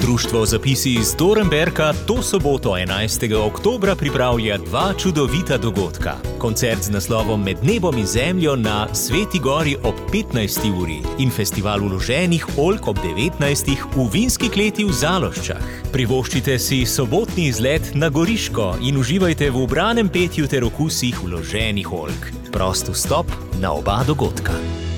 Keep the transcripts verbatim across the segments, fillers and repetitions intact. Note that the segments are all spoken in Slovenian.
Društvo Zapisi iz Dornberka to soboto enajstega oktobra pripravlja dva čudovita dogodka. Koncert z naslovom Med nebom in zemljo na Sveti gori ob petnajsti uri in festival vloženih oljk ob devetnajstih v vinski kleti v Zaloščah. Privoščite si sobotni izlet na Goriško in uživajte v ubranem petju ter okusih vloženih oljk. Prost vstop na oba dogodka.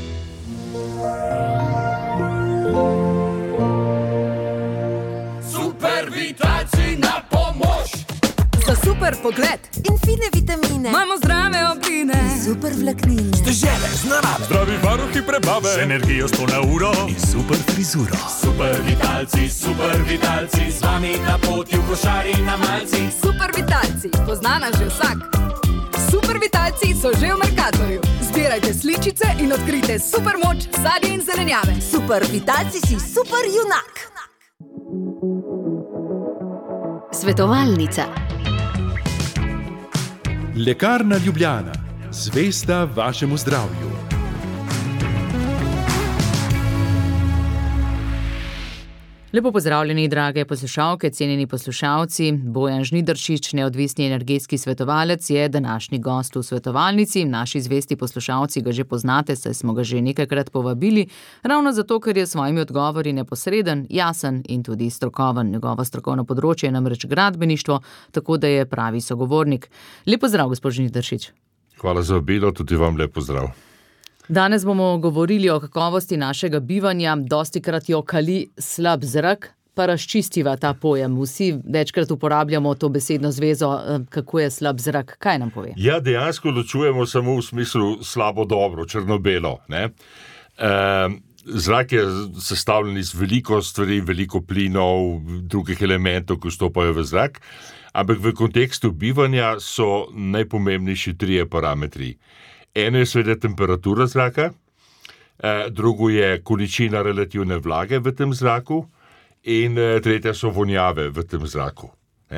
Za super pogled in fine vitamine imamo zdrave obline, super vlaknine, Stežele z narave, zdravi varuhi prebave, z energijo sto na uro in super frizuro. Super vitalci, super vitalci, z vami na poti v košari na malci. Super vitalci, poznana že vsak. Super vitalci so že v Mercatorju. Zbirajte sličice in odkrite super moč sadja in zelenjave. Super vitalci si super junak. Svetovalnica. Lekarna Ljubljana, zvesta vašemu zdravju. Lepo pozdravljeni, drage poslušalke, cenjeni poslušalci. Bojan Žnidaršič, neodvisni energetski svetovalec, je današnji gost v svetovalnici. Naši zvesti poslušalci ga že poznate, saj smo ga že nekajkrat povabili, ravno zato, ker je s svojimi odgovori neposreden, jasen in tudi strokoven. Njegovo strokovno področje je namreč gradbeništvo, tako da je pravi sogovornik. Lep pozdrav, gospod Žnidaršič. Hvala za vabilo, tudi vam lep pozdrav. Danes bomo govorili o kakovosti našega bivanja, dostikrat jo kali slab zrak, pa razčistiva ta pojem. Vsi večkrat uporabljamo to besedno zvezo, kako je slab zrak. Kaj nam pove? Ja, dejansko ločujemo samo v smislu slabo-dobro, črno-belo. Ne? E, zrak je sestavljen iz veliko stvari, veliko plinov, drugih elementov, ki vstopajo v zrak, ampak v kontekstu bivanja so najpomembnejši trije parametri. Eno je seveda temperatura zraka, drugo je količina relativne vlage v tem zraku in tretja so vonjave v tem zraku.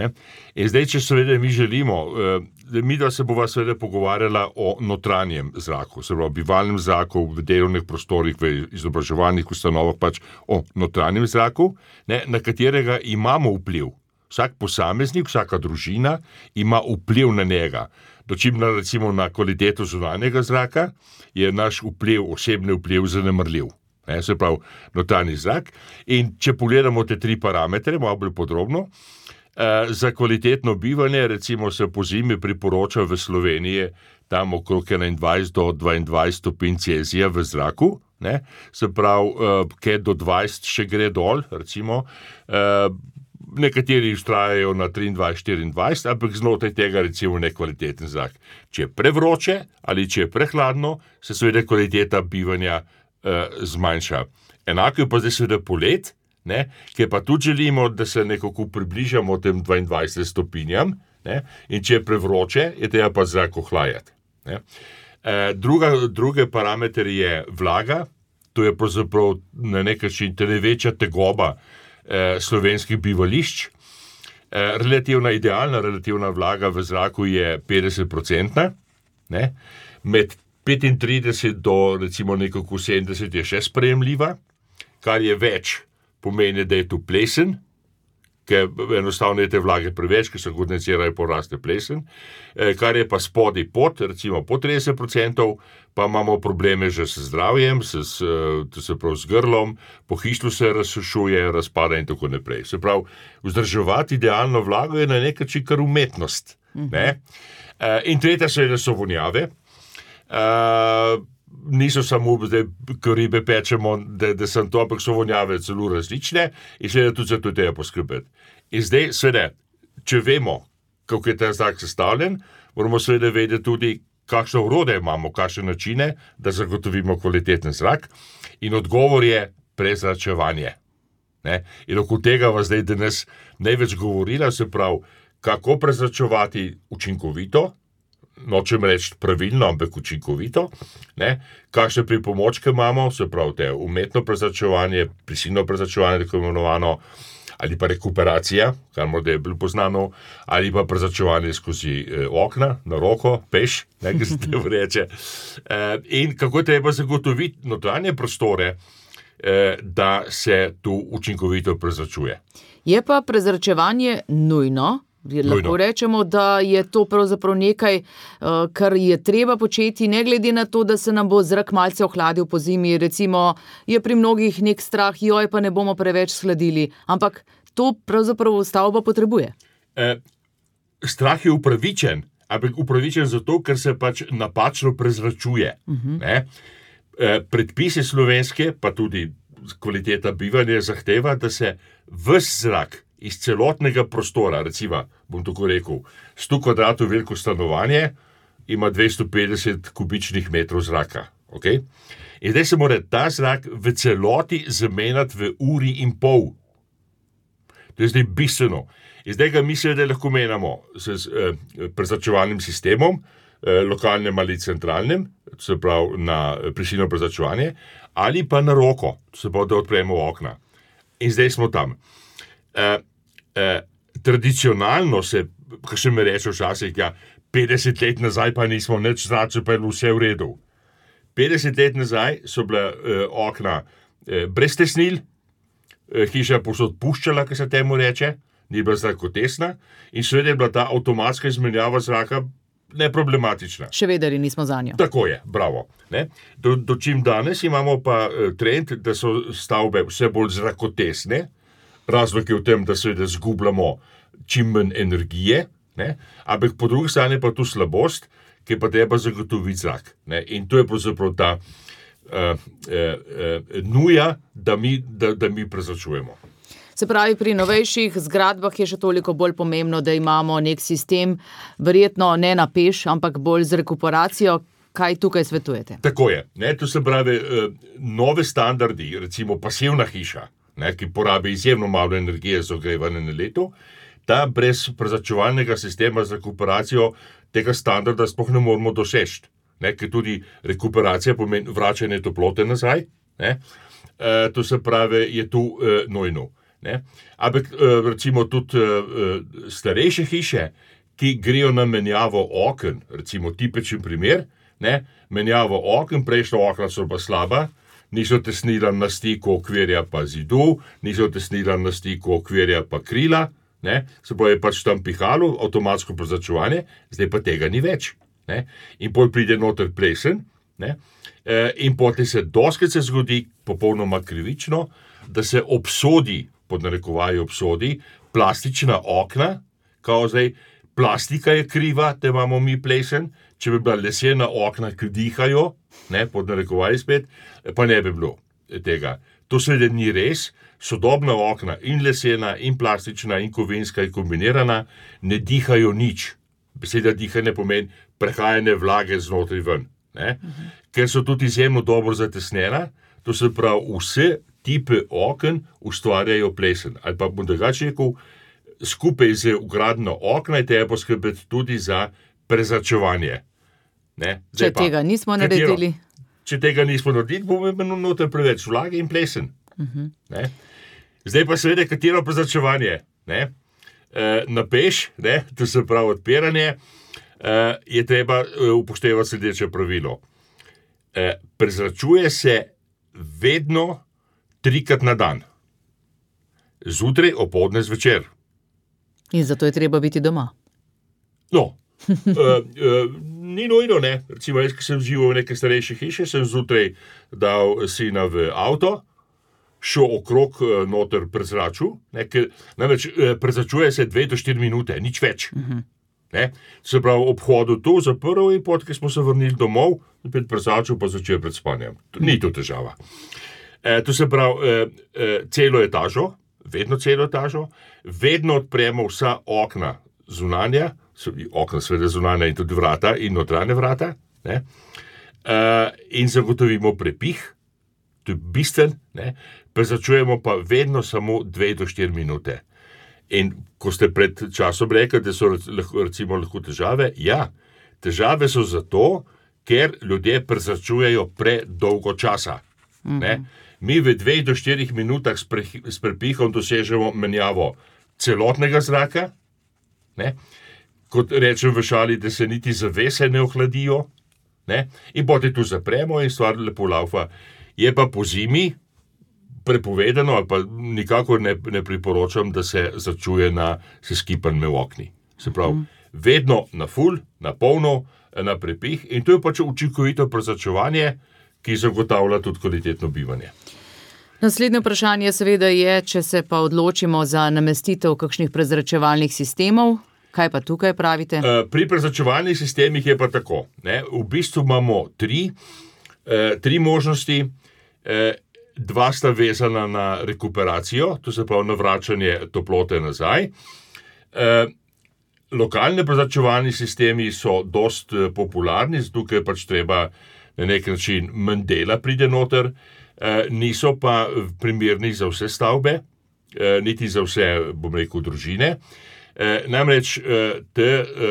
In zdaj, če seveda mi želimo, mi da se bova seveda pogovarjala o notranjem zraku, se pravi bivalnem zraku v delovnih prostorih, v izobraževalnih ustanovah, pač o notranjem zraku, ne, na katerega imamo vpliv. Vsak posameznik, vsaka družina ima vpliv na njega. Dočim na, recimo, na kvaliteto zunanjega zraka je naš vpliv, osebni vpliv zanemrljiv. Ne, se pravi, notranji zrak. In če pogledamo te tri parametre, malo bolj podrobno, eh, za kvalitetno bivanje, recimo se po zimi priporoča v Sloveniji tam okrog enaindvajset do dvaindvajset stopinj Celzija v zraku, ne, se pravi, eh, kaj do dvajset še gre dol, recimo, eh, nekateri vztrajajo na triindvajset štiriindvajset, ampak znotraj tega recimo nekvaliteten zrak. Če je prevroče ali če je prehladno, se seveda kvaliteta bivanja eh, zmanjša. Enako je pa zdaj seveda polet, ne, ker pa tudi želimo, da se nekako približamo tem dvaindvajsetim stopinjam, ne, in če je prevroče, je treba pa zrak ohlajati. Ne. Eh, druga, druge parameter je vlaga, to je pravzaprav na nek način največja tegoba slovenskih bivališč. Relativna, idealna relativna vlaga v zraku je petdeset procentna, ne? Med petintrideset do recimo nekako sedemdeset je še sprejemljiva, kar je več, pomeni, da je tu plesen, ker enostavno je te vlage preveč, ker se kondensirajo, poraste plesen, kar je pa spodaj pod, recimo pod trideset procentov, pa imamo probleme že s zdravjem, s, s, se pravi, s grlom, pohištvo se razsušuje, razpada in tako naprej. Se pravi, vzdrževati idealno vlago je na nek način kar umetnost. Ne? In tretja seveda so vonjave. Niso samo, da ko ribe pečemo, da, da sem to, ampak so vonjave celo različne in seveda tudi za to treba poskrbeti. In zdaj, seveda, če vemo, kako je ta zrak sestavljen, moramo seveda vedeti tudi, kakšne orodje imamo, kakšne načine, da zagotovimo kvaliteten zrak. In odgovor je prezračevanje. Ne? In okoli tega vas zdaj danes največ govorila, se pravi, kako prezračevati učinkovito, nočem reči pravilno, ampak učinkovito, ne? Kakšne pripomočke imamo, se pravi, te umetno prezračevanje, prisilno prezračevanje, tako imenovano, ali pa rekuperacija, kar morda je bolj poznano, ali pa prezračevanje skozi eh, okna, na roko, peš, ne, ki se te vreče. Eh, in kako treba zagotoviti notranje prostore, da se tu učinkovito prezračuje. Je pa prezračevanje nujno? Lahko rečemo, da je to pravzaprav nekaj, kar je treba početi, ne glede na to, da se nam bo zrak malce ohladil po zimi. Recimo, je pri mnogih nek strah, joj, pa ne bomo preveč shladili. Ampak to pravzaprav stavba potrebuje. E, strah je upravičen, ampak upravičen zato, ker se pač napačno prezračuje. Uh-huh. Ne? E, predpise slovenske, pa tudi kvaliteta bivanja zahteva, da se ves zrak iz celotnega prostora, recimo, bom tako rekel, sto kvadratov veliko stanovanje ima dvesto petdeset kubičnih metrov zraka. Okay? In zdaj se mora ta zrak v celoti zamenjati v uri in pol. To je zdaj bistveno. In zdaj ga mi seveda lahko menjamo s eh, prezračevalnim sistemom, eh, lokalnem ali centralnem, se pravi na prisilno prezračevanje, ali pa na roko, se pravi, da odpremo okna. In zdaj smo tam. Eh, Eh, tradicionalno se, kaj še me reče včasih, ja, petdeset let nazaj pa nismo nič zračili, pa je vse v redu. petdeset let nazaj so bila eh, okna eh, brez tesnil, eh, hiša povsod puščala, kaj se temu reče, ni bila zrakotesna in seveda je bila ta avtomatska izmenjava zraka neproblematična. Še vedeli nismo za njo. Tako je, bravo. Ne? Do, do čim danes imamo pa eh, trend, da so stavbe vse bolj zrakotesne. Razlog je v tem, da seveda zgubljamo čim manj energije, ne? Ampak po drugi strani pa tu slabost, ki pa treba zagotoviti zrak. Ne? In to je pravzaprav ta uh, uh, uh, nuja, da mi, da, da mi prezračujemo. Se pravi, pri novejših zgradbah je še toliko bolj pomembno, da imamo nek sistem, verjetno ne na peš, ampak bolj z rekuperacijo. Kaj tukaj svetujete? Tako je. Ne? To se pravi, uh, nove standardi, recimo pasivna hiša, ne, ki porabi izjemno malo energije za ogrevanje na leto, ta brez prezračevalnega sistema za rekuperacijo tega standarda sploh ne moramo doseči, ker tudi rekuperacija pomeni vračanje toplote nazaj, ne, e, to se pravi, je tu e, nujno. Ne. Ampak e, recimo tudi e, starejše hiše, ki grejo na menjavo oken, recimo tipičen primer, ne, menjavo oken, prejšnja okna so pa slaba, niso tesnila na stiku okvirja pa zidu, niso tesnila na stiku okvirja pa krila, ne? Se pravi, je pač tam pihalo, avtomatsko prezračevanje, zdaj pa tega ni več. Ne? In potem pride noter plesen, ne? E, in potem se doskrat se zgodi, popolnoma krivično, da se obsodi, pod narekovaji obsodi, plastična okna, kao zdaj, plastika je kriva, da imamo mi plesen, če bi bila lesena okna, ki dihajo, ne, pod narekovaji spet, pa ne bi bilo tega. To seveda ni res, sodobna okna in lesena, in plastična, in kovinska, in kombinirana, ne dihajo nič. Beseda dihanje pomeni prehajanje vlage znotraj ven. Ne? Uh-huh. Ker so tudi izjemno dobro zatesnjena, to se pravi, vse tipe oken ustvarjajo plesen. Ali pa bom drugače rekel, skupaj z vgradno okna je treba poskrbeti tudi za prezračevanje. Ne? Če pa, tega nismo naredili. Katero, če tega nismo naredili, bomo imeli noter preveč vlage in plesen. Uh-huh. Ne? Zdaj pa seveda, katero prezračevanje? Ne? E, na peš, ne? To se pravi odpiranje, e, je treba upoštevati sledeče pravilo. E, prezračuje se vedno trikrat na dan. Zjutraj, opoldne, zvečer. In zato je treba biti doma. No, e, e, ni nujno, ne. Recimo, jaz, ki sem živel v neke starejše hiše, sem zjutraj dal sina v avto, šel okrog noter prezračil, ne, ker namreč prezračuje se dve do štiri minute, nič več. Uh-huh. Ne. Se pravi, obhodu tu zaprl in pot, ki smo se vrnili domov, pred prezračil pa začel pred spanjem. Ni to težava. E, to se pravi, e, e, celo etažo, vedno celo etažo, vedno odpremo vsa okna zunanja, okna seveda zunanja in tudi vrata in notranje vrata, ne, e, in zagotovimo prepih, to je bistven, ne, prezračujemo pa vedno samo dve do štiri minute. In ko ste pred časom rekli, da so recimo lahko težave, ja, težave so zato, ker ljudje prezračujejo predolgo časa. Mm-hmm. Ne. Mi v dveh do štirih minutah s, pre, s prepihom dosežemo menjavo celotnega zraka, ne. Kot rečem v šali, da se niti zavese ne ohladijo, ne, in potem tu zapremo in stvar lepo laufa. Je pa po zimi, prepovedano ali pa nikakor ne, ne priporočam, da se začuje na seskipanju v okni. Se pravi, mm. vedno na full, na polno, na prepih in to je pač učinkovito prezračevanje, ki zagotavlja tudi kvalitetno bivanje. Naslednje vprašanje seveda je, če se pa odločimo za namestitev kakšnih prezračevalnih sistemov, kaj pa tukaj pravite? Pri prezračevalnih sistemih je pa tako. Ne? V bistvu imamo tri, eh, tri možnosti. Eh, dva sta vezana na rekuperacijo, to se pravi na vračanje toplote nazaj. Eh, lokalne prezračevalni sistemi so dost popularni, zato ker pač treba na nek način manj dela pride noter, eh, niso pa primerni za vse stavbe, eh, niti za vse, bom rekel, družine. Eh, namreč eh, te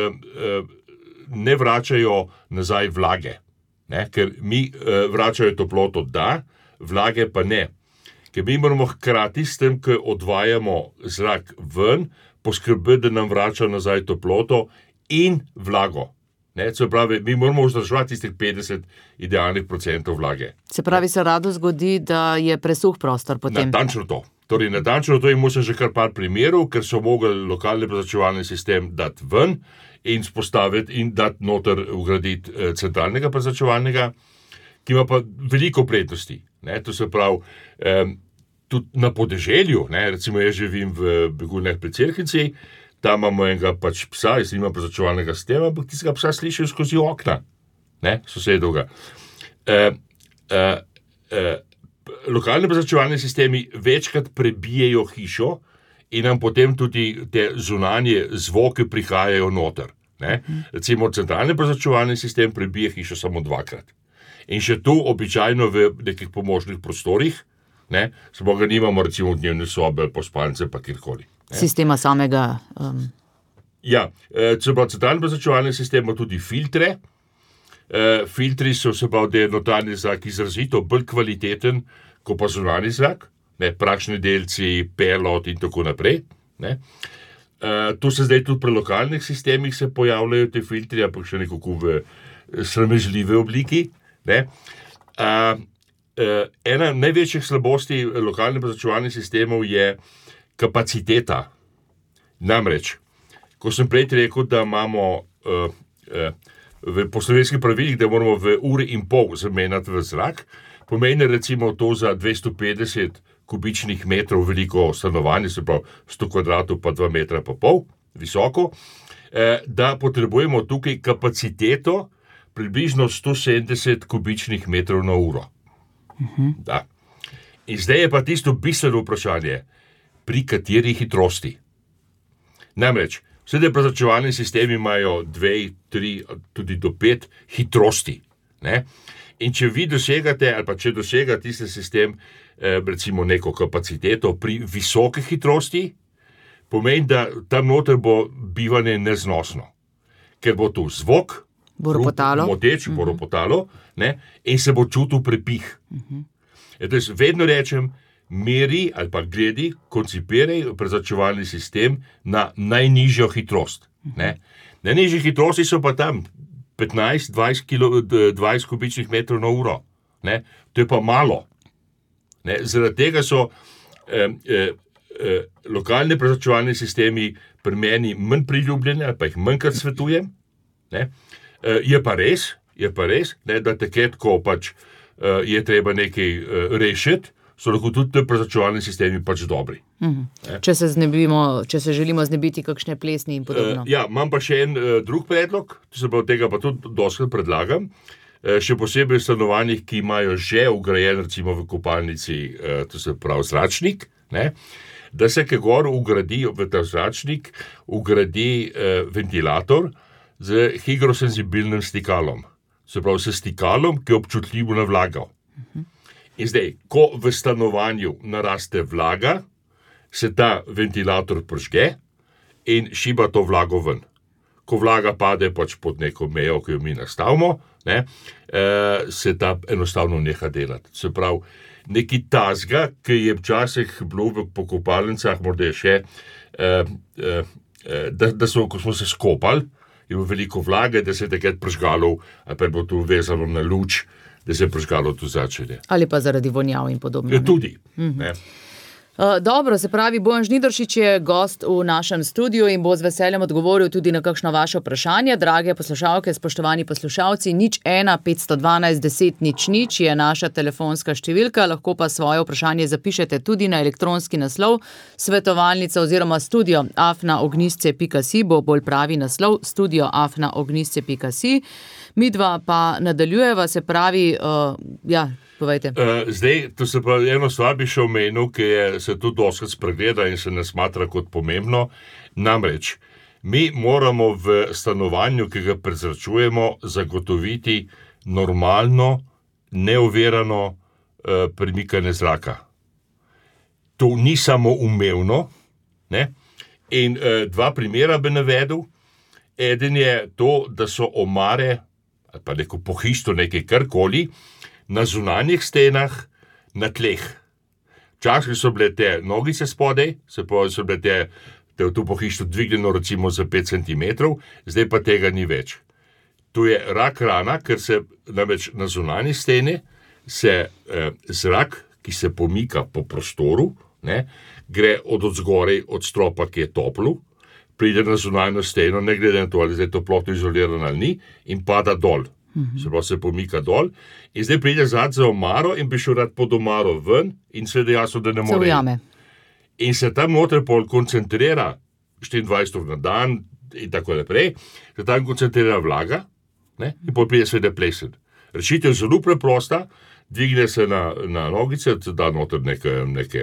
eh, ne vračajo nazaj vlage, ne? Ker mi eh, vračajo toploto, da, vlage pa ne. Ker mi moramo hkrati s tem, ko odvajamo zrak ven, poskrbeti, da nam vrača nazaj toploto in vlago. Ne? Se pravi, mi moramo vzdrževati tistih petdeset idealnih procentov vlage. Se pravi, se rado zgodi, da je presuh prostor potem. Natančno to. Torej, natančno to imamo že kar par primerov, ker so mogli lokalni prezračevalni sistem dati ven in spostaviti in dati noter vgraditi eh, centralnega prezračevalnega, ki ima pa veliko prednosti. Ne? To se pravi, eh, tudi na podeželju, ne? Recimo jaz živim v Begunjah pri Cerknici, tam imamo enega pač psa, jaz nimam prezračevalnega sistema, ampak tistega psa slišim skozi okna, ne? Sosedovga. Eh, eh, eh, Lokalni prezračevalni sistemi večkrat prebijejo hišo in nam potem tudi te zunanje zvoke prihajajo noter. Ne? Recimo centralni prezračevalni sistem prebije hišo samo dvakrat. In še tu običajno v nekih pomožnih prostorih, ne? Samo ga nimamo recimo v dnevne sobe ali po spalnice pa kjerkoli. Ne? Sistema samega... Um... Ja, centralni prezračevalni sistem ima tudi filtre. Uh, filtri so se pravi, da je notranji zrak izrazito bolj kvaliteten, kot pa zunanji zrak, ne, prašni delci, pelot in tako naprej. Ne. Uh, to se zdaj tudi pri lokalnih sistemih se pojavljajo te filtri, ampak še nekako v sramežljive obliki. Ne. Uh, uh, ena največjih slabosti lokalnih prezračevalnih sistemov je kapaciteta. Namreč, ko sem prej rekel, da imamo uh, uh, v poslovenskih pravilih, da moramo v uri in pol zamenjati v zrak, pomeni recimo to za dvesto petdeset kubičnih metrov veliko stanovanje, se pravi sto kvadratov pa dva metra pa pol visoko, eh, da potrebujemo tukaj kapaciteto približno sto sedemdeset kubičnih metrov na uro. Uh-huh. Da. In zdaj je pa tisto bistveno vprašanje, pri kateri hitrosti. Namreč, vse te prezračevalni sistemi imajo dve, tri, tudi do pet hitrosti. Ne? In če vi dosegate, ali pa če dosega tisti sistem, eh, recimo neko kapaciteto pri visoke hitrosti, pomeni, da tam noter bo bivanje neznosno. Ker bo tu zvok, boropotalo, moteč, uh-huh. boropotalo, ne? In se bo čutil prepih. Uh-huh. Eto, jaz vedno rečem, meri ali pa gledi, koncipiraj prezračevalni sistem na najnižjo hitrost. Ne? Najnižje hitrosti so pa tam petnajst do dvajset kubičnih metrov na uro. Ne? To je pa malo. Ne? Zaradi tega so eh, eh, eh, lokalni prezračevalni sistemi pri meni manj priljubljeni ali pa jih manjkrat svetujem. Ne? Eh, je pa res, je pa res, ne? Da takrat, ko pač eh, je treba nekaj eh, rešiti, so lahko tudi te prezračevalni sistemi pač dobri. Mhm. Če se znebimo, če se želimo znebiti kakšne plesni in podobno. Uh, ja, imam pa še en uh, drug predlog, to se pravi, tega pa tudi dostkrat predlagam, uh, še posebej v stanovanjih, ki imajo že ugrajen recimo v kopalnici, uh, to se pravi zračnik, ne, da se kaj gor ugradi v ta zračnik, ugradi uh, ventilator z higrosenzibilnim stikalom. Se pravi, s stikalom, ki je občutljivo na vlago. Uh-huh. In zdaj, ko v stanovanju naraste vlaga, se ta ventilator pržge in šiba to vlago ven. Ko vlaga pade pač pod neko mejo, ki jo mi nastavimo, ne, eh, se ta enostavno neha delati. Se pravi, neki tazga, ki je včasih bilo po kopalnicah, morda je še, eh, eh, da, da so, ko smo se skopali, je bilo veliko vlage, da se je takrat pržgalo, ali pa je bilo to vezano na luč, da se je prižgalo to začenje. Ali pa zaradi vonjav in podobno. Ja, tudi. Ne? Uh, dobro, se pravi, Bojan Žnidaršič je gost v našem studiu in bo z veseljem odgovoril tudi na kakšno vaše vprašanje. Drage poslušalke, spoštovani poslušalci, nič ena petsto dvanajst deset nič nič je naša telefonska številka, lahko pa svoje vprašanje zapišete tudi na elektronski naslov svetovalnica oziroma studio afna ognjisce pika si, bo bolj pravi naslov studio afna ognjisce pika si. Midva pa nadaljujeva, se pravi, uh, ja, povejte. Uh, zdaj, to se pa eno stvar bi še omenil, ki je, se tudi doskrat spregleda in se ne smatra kot pomembno. Namreč, mi moramo v stanovanju, ki ga prezračujemo, zagotoviti normalno, neovirano uh, premikanje zraka. To ni samo umevno, ne? In uh, dva primera bi navedel. Eden je to, da so omare, ali pa neko pohištvo, nekaj karkoli, na zunanjih stenah, na tleh. Včasih so bile te nogice spodaj, se pa so bile te, te v to pohištvo dvignjeno recimo za pet centimetrov, zdaj pa tega ni več. To je rak rana, ker se namreč na zunanji steni se eh, zrak, ki se pomika po prostoru, ne, gre od odzgorej, od stropa, ki je toplo, pride na zunanjo steno, ne glede na to, ali je toplotno izolirana ali ni, in pada dol. Mm-hmm. Se pa se pomika dol in zdaj pride zad za omaro in bi šel rad pod omaro ven in seveda jasno, da ne more. Se ujame. In se tam noter pol koncentrira štiriindvajset ur na dan in tako naprej, se tam koncentrira vlaga, ne, in pol pride seveda plesen. Rešitev je zelo preprosta, dvigne se na, na nogice, da noter neke, neke,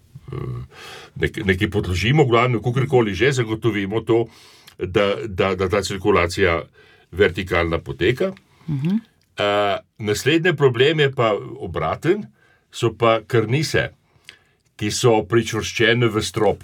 neke, neke podložimo, glavno, kakorkoli že zagotovimo to, da, da, da ta cirkulacija vertikalna poteka. Uh-huh. Uh, naslednji problem je pa obraten, so pa karnise, ki so pričvrščene v strop.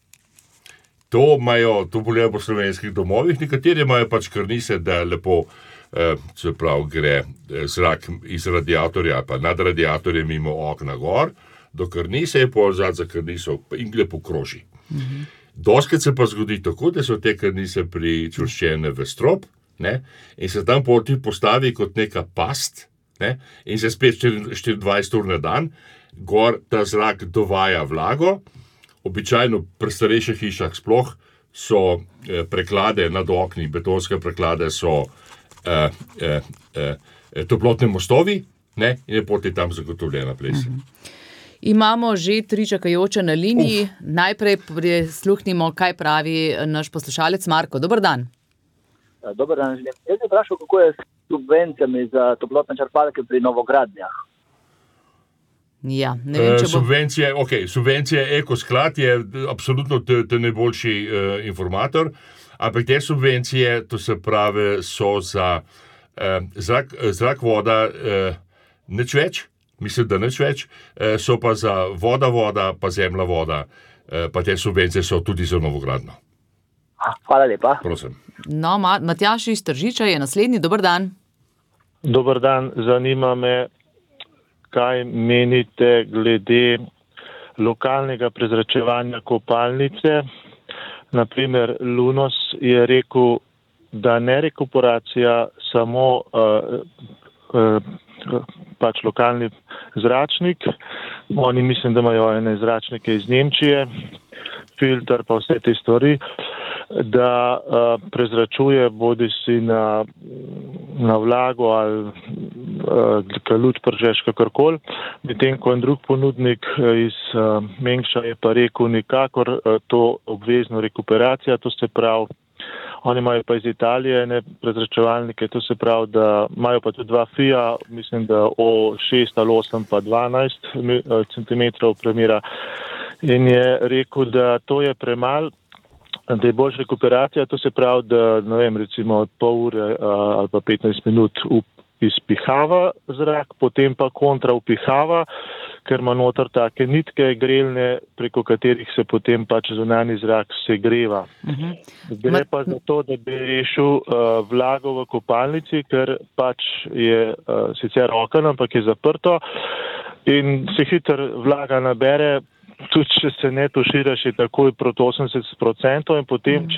To imajo, to bolje po slovenskih domovih, nekateri imajo pač karnise, da lepo, uh, se pravi, gre zrak iz radiatorja, pa nad radiatorjem mimo okna gor, do karnise je pol zad za karniso in lepo kroži. Uh-huh. Doskrat se pa zgodi tako, da so te karnise pričvrščene v strop, ne? In se tam poti postavi kot neka past, ne? In se spet štiriindvajset ur na dan, gor ta zrak dovaja vlago, običajno pri starejših hišah sploh so eh, preklade nad okni, betonske preklade so eh, eh, eh, toplotne mostovi, ne? In je poti tam zagotovljena plesen. Mhm. Imamo že tri čakajoče na liniji, Uf. Najprej prisluhnimo, kaj pravi naš poslušalec Marko. Dober dan. Dobar dan, želim. Jaz bi vprašal, kako je s subvencijami za toplotne črpalke pri novogradnjah? Ja, ne vem, če bo... Subvencije, ok, subvencije Ekosklad je absolutno te, te najboljši uh, informator, ampak te subvencije, to se pravi, so za uh, zrak, zrak, voda, uh, nič več, mislim, da nič več, uh, so pa za voda, voda, pa zemlja, voda, uh, pa te subvencije so tudi za novogradno. Hvala lepa. Prosim. No, Matjaž iz Tržiča je naslednji. Dober dan. Dober dan. Zanima me, kaj menite glede lokalnega prezračevanja kopalnice. Naprimer, Lunos je rekel, da ne rekuperacija samo uh, uh, pač lokalni zračnik. Oni mislim, da imajo ene zračnike iz Nemčije, filter pa vse te stvari, da uh, prezračuje bodi si na, na vlago ali uh, luč pržeš kakorkoli. Medtem ko en drug ponudnik iz uh, Mengša je pa rekel nikakor uh, to obvezno rekuperacija, to se pravi, oni imajo pa iz Italije ne prezračevalnike, to se pravi, da imajo pa tudi dva Fija, mislim, da o šest ali osem pa dvanajst centimetrov premera. In je rekel, da to je premal, da je boljša rekuperacija, to se pravi, da ne vem, recimo od pol ure ali pa petnajst minut izpihava zrak, potem pa kontra upihava, ker ima noter take nitke grelne, preko katerih se potem pač zunanji zrak segreva. Uh-huh. Gre pa za to, da bi rešil uh, vlago v kopalnici, ker pač je uh, sicer oken, ampak je zaprto in se hitro vlaga nabere, tudi če se ne tuširaš, je takoj proti osemdeset procentov in potem, mm. če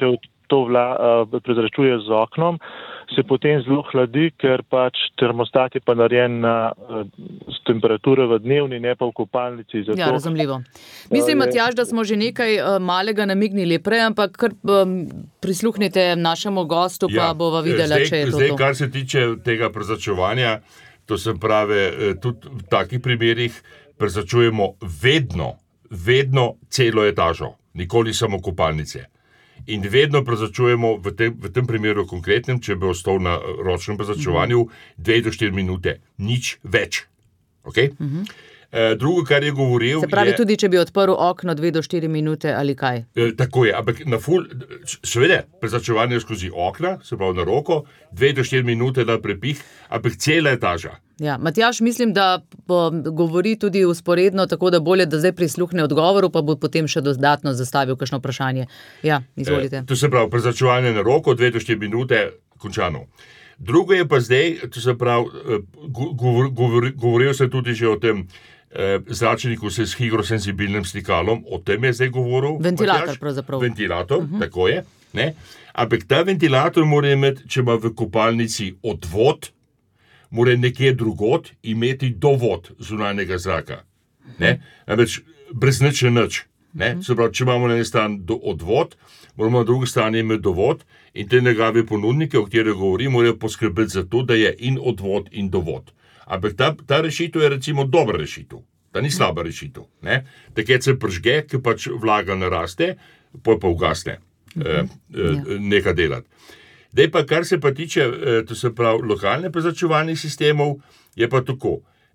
to vla, uh, prezračuje z oknom, se potem zelo hladi, ker pač termostat je pa narejen na uh, temperaturo v dnevni, ne pa v kopalnici. Zato, ja, razumljivo. Mislim, Matjaž, da smo že nekaj uh, malega namignili prej, ampak kar um, prisluhnite našemu gostu, pa ja, bova videla, zdaj, če je to zdaj, to. Kar se tiče tega prezračevanja, to se pravi, tudi v takih primerih prezračujemo vedno, vedno celo etažo, nikoli samo kopalnice. In vedno prezračujemo v tem, v tem primeru konkretnem, če bi ostal na ročnem prezračevanju, dve do štiri minute, nič več. Okay? Uh-huh. E, drugo, kar je govoril... Se pravi, je, tudi če bi odprl okno dve do štiri minute ali kaj? E, tako je, ampak na ful, seveda, prezračevanje skozi okna, se pravi na roko, dve do štiri minute na prepih, ampak cela etaža. Ja, Matjaž, mislim, da govori tudi usporedno, tako da bolje, da zdaj prisluhne odgovoru, pa bo potem še dodatno zastavil kakšno vprašanje. Ja, izvolite. E, to se pravi, prezračevanje na roko, dve do štiri minute, končano. Drugo je pa zdaj, to se pravi, govor, govor, govoril se tudi že o tem eh, zračniku s higrosenzibilnim stikalom, o tem je zdaj govoril. Ventilator Matjaž, pravzaprav. Ventilator, uh-huh. tako je. Ne? Ampak ta ventilator mora imeti, če ima v kopalnici odvod, mora nekje drugot imeti dovod zunanjega zraka. Ne? Namreč brez nič je nič. Ne? Se pravi, če imamo na eni strani odvod, moramo na drugi strani imeti dovod in te njegove ponudnike, o kateri govorim, morajo poskrbeti za to, da je in odvod in dovod. Ampak ta, ta rešitev je recimo dobra rešitev. Ta ni slaba rešitev. Ne? Takrat se pržge, ki pač vlaga naraste, poj pa ugasne. Uh-huh. E, e, nekaj delati. Dej pa, kar se pa tiče, to se pravi, lokalne prezračevalnih sistemov, je pa tako.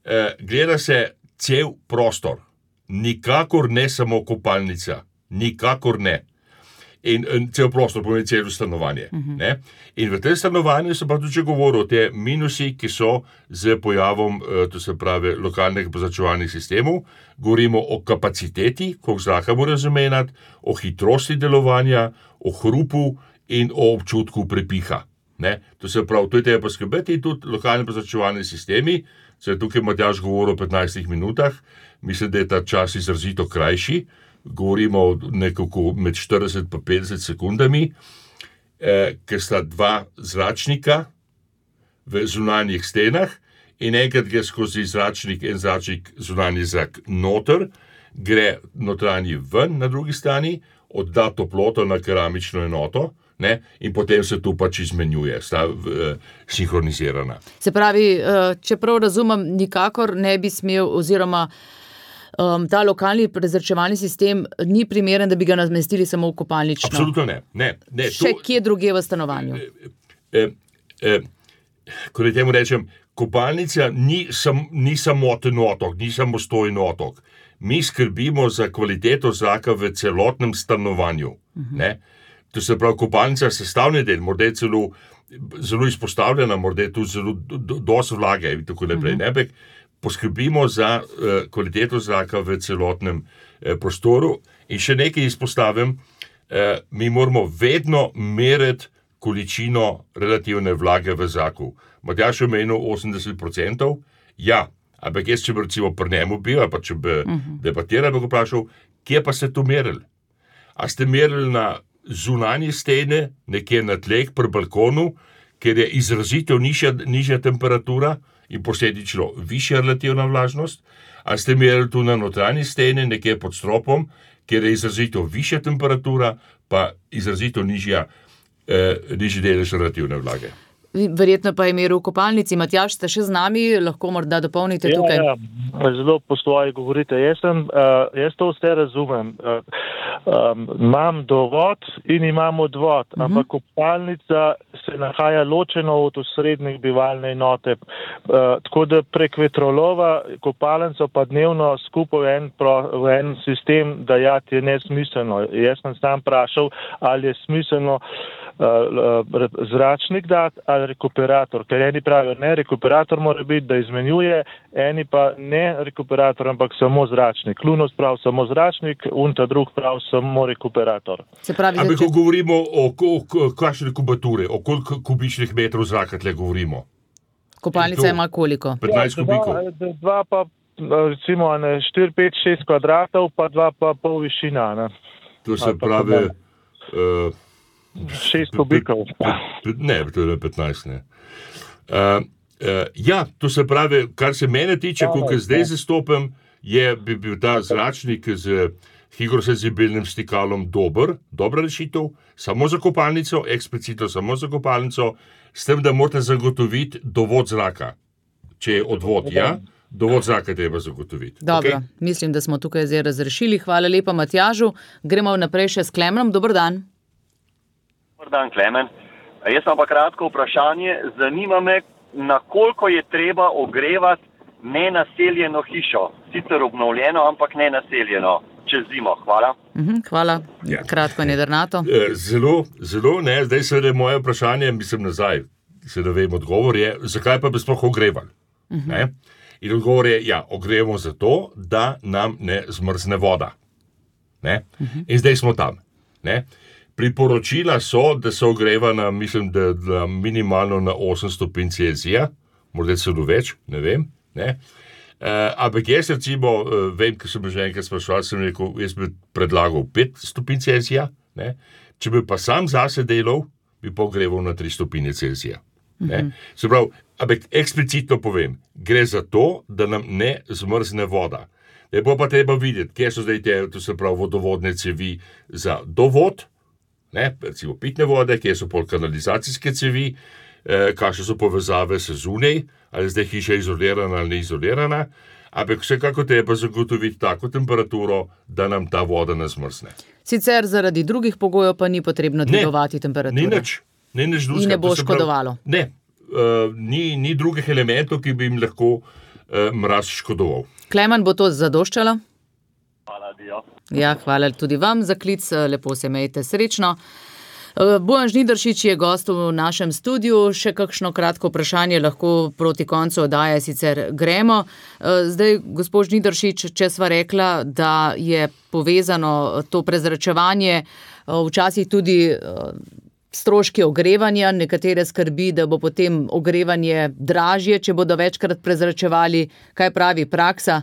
Gleda se cel prostor, nikakor ne samo kopalnica, nikakor ne. In, in cel prostor pomeni celo stanovanje. Uh-huh. Ne? In v tem stanovanju se pa tudi govori o te minusi, ki so z pojavom, to se pravi, lokalnih prezračevalnih sistemov. Govorimo o kapaciteti, koliko zraka mora zamenjati, o hitrosti delovanja, o hrupu, in o občutku prepiha. Ne? To se pravi, to je treba poskrbeti in tudi lokalni prezračevalni sistemi, se je tukaj Matjaž govoril o petnajstih minutah, mislim, da je ta čas izrazito krajši, govorimo o nekako med štirideset pa petdeset sekundami, eh, ker sta dva zračnika v zunanjih stenah in enkrat gre skozi zračnik, en zračnik, zunanji zrak noter, gre notranji ven na drugi strani, odda toploto na keramično enoto, ne, in potem se tu pač izmenjuje, sta uh, sinhronizirana. Se pravi, če prav razumem, nikakor ne bi smel oziroma um, ta lokalni prezračevalni sistem ni primeren, da bi ga namestili samo v kopalnično. Absolutno ne. ne, ne Še to, kje drugje v stanovanju? Eh, eh, eh, ko je temu rečem, kopalnica ni, sam, ni samoten otok, ni samostojen otok. Mi skrbimo za kvaliteto zraka v celotnem stanovanju. Uh-huh. Ne? To se pravi, kopalnica je sestavni del, morda je celo, zelo izpostavljena, morda je tu zelo do, dosti vlage in tako naprej. Uh-huh. Ne? Poskrbimo za uh, kvaliteto zraka v celotnem uh, prostoru. In še nekaj izpostavim, uh, mi moramo vedno meriti količino relativne vlage v zraku. Matjaž je omenil osemdeset procentov, ja, ampak jaz, če bi recimo pri njemu bil, ali pa če bi uh-huh. debatiral, bi ga vprašal, kje pa ste to merili? A ste merili na zunanje stene, nekje na tleh, pri balkonu, kjer je izrazito nižja, nižja temperatura in posledično višja relativna vlažnost, a ste merili tu na notranji stene, nekje pod stropom, kjer je izrazito višja temperatura, pa izrazito nižja, eh, nižji delež relativne vlage. Verjetno pa je meril v kopalnici. Matjaž, ste še z nami, lahko morda dopolnite ja, tukaj. Ja, zelo po svoje govorite. Jaz, sem, uh, jaz to vse razumem. Uh, um, imam dovod in imam odvod, uh-huh. ampak kopalnica se nahaja ločeno od osrednje bivalne enote. Uh, tako da prek vetrolova kopalnico pa dnevno skupaj v en, pro, v en sistem dajati je nesmiselno. Jaz sem sam vprašal, ali je smiselno uh, zračnik dati ali rekuperator, ker eni pravijo, ne, rekuperator mora biti, da izmenjuje, eni pa ne rekuperator, ampak samo zračnik. Lunos pravi samo zračnik, unta drug pravi samo rekuperator. Se pravi, ampak, če... ko govorimo o, o, o kakšne kubature, o koliko kubičnih metrov zraka tle govorimo? Kopalnica ima koliko? petnajst kubikov. Ja, dva, dva pa, recimo, ne, štiri, pet, šest kvadratov, pa dva pa pol višina. Ne. To se pravi... Uh, Šest kubikov. Ne, to je petnajst, ne. Uh, uh, ja, to se pravi, kar se mene tiče, ko zdaj zastopam, je bi bil ta zračnik z higrosenzibilnim stikalom dober, dobra rešitev, samo za kopalnico, eksplicitno samo za kopalnico, s tem, da morate zagotoviti dovod zraka. Če je odvod, ja, dovod zraka treba zagotoviti. Dobro, okay? Mislim, da smo tukaj zdaj razrešili. Hvala lepa Matjažu. Gremo naprej še s Klemenom. Dober dan. Dober dan, Klemen. Jaz imam pa kratko vprašanje. Zanima me, na koliko je treba ogrevati nenaseljeno hišo. Sicer obnovljeno, ampak nenaseljeno. Čez zimo. Hvala. Uhum, hvala. Ja. Kratko in jedrnato. Zelo, zelo, ne. Zdaj seveda moje vprašanje, mislim nazaj, se da vem, odgovor je, zakaj pa bi sploh ogrevali? Uh-huh. In odgovor je, ja, ogrevamo zato, da nam ne zmrzne voda. Ne? Uh-huh. In zdaj smo tam. Ne? Priporočila so, da se ogreva na, mislim, da, da minimalno na osem stopinj Celzija, morda celo več, ne vem. Ne? Uh, ampak jaz recimo, uh, vem, ker sem že enkrat sprašal, sem rekel, jaz bi predlagal pet stopinj Celzija, ne? Če bi pa sam zase delal, bi pa ogreval na tri stopinje Celzija. Ne? Se pravi, ampak eksplicitno povem, gre za to, da nam ne zmrzne voda. Ne bo pa treba videti, kje so zdaj te, to se pravi, vodovodne cevi za dovod, ne? Recimo pitne vode, kje so pol kanalizacijske cevi, eh, kakšne so povezave se zunaj, ali zdaj hiša izolirana ali ne izolirana, ampak vsekako treba zagotoviti tako temperaturo, da nam ta voda ne zmrzne. Sicer zaradi drugih pogojev pa ni potrebno dvigovati temperature. Ni nič. Ne, ne, in ne bo škodovalo. Prav, ne, uh, ni, ni drugih elementov, ki bi jim lahko uh, mraz škodoval. Klemen, bo to zadoščalo? Hvala, Dio. Ja, hvala tudi vam za klic, lepo se imejte srečno. Uh, Bojan Žnidaršič je gost v našem studiu, še kakšno kratko vprašanje lahko proti koncu oddaje sicer gremo. Uh, zdaj, gospod Žnidaršič, če sva rekla, da je povezano to prezračevanje, uh, včasih tudi uh, stroški ogrevanja, nekatere skrbi, da bo potem ogrevanje dražje, če bodo večkrat prezračevali. Kaj pravi praksa?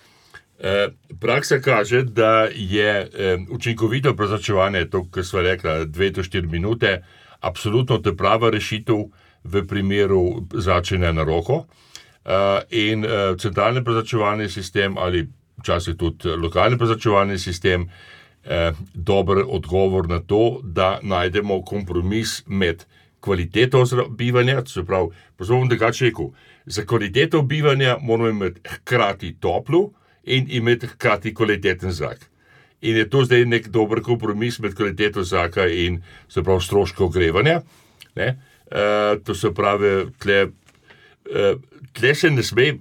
E, praksa kaže, da je e, učinkovito prezračevanje, to, kar sva rekla, dve do štiri minute, absolutno te prava rešitev v primeru zračenja na roko. E, in e, centralni prezračevalni sistem ali včasih tudi lokalni prezračevalni sistem Eh, dober odgovor na to, da najdemo kompromis med kvaliteto bivanja, se pravi, pozvom drugače rekel, za kvaliteto bivanja moramo imeti hkrati toplu in imeti hkrati kvaliteten zrak. In je to zdaj nek dober kompromis med kvaliteto zraka in se pravi stroško ogrevanja. Ne? Eh, to se pravi, tle, eh, tle se ne sme,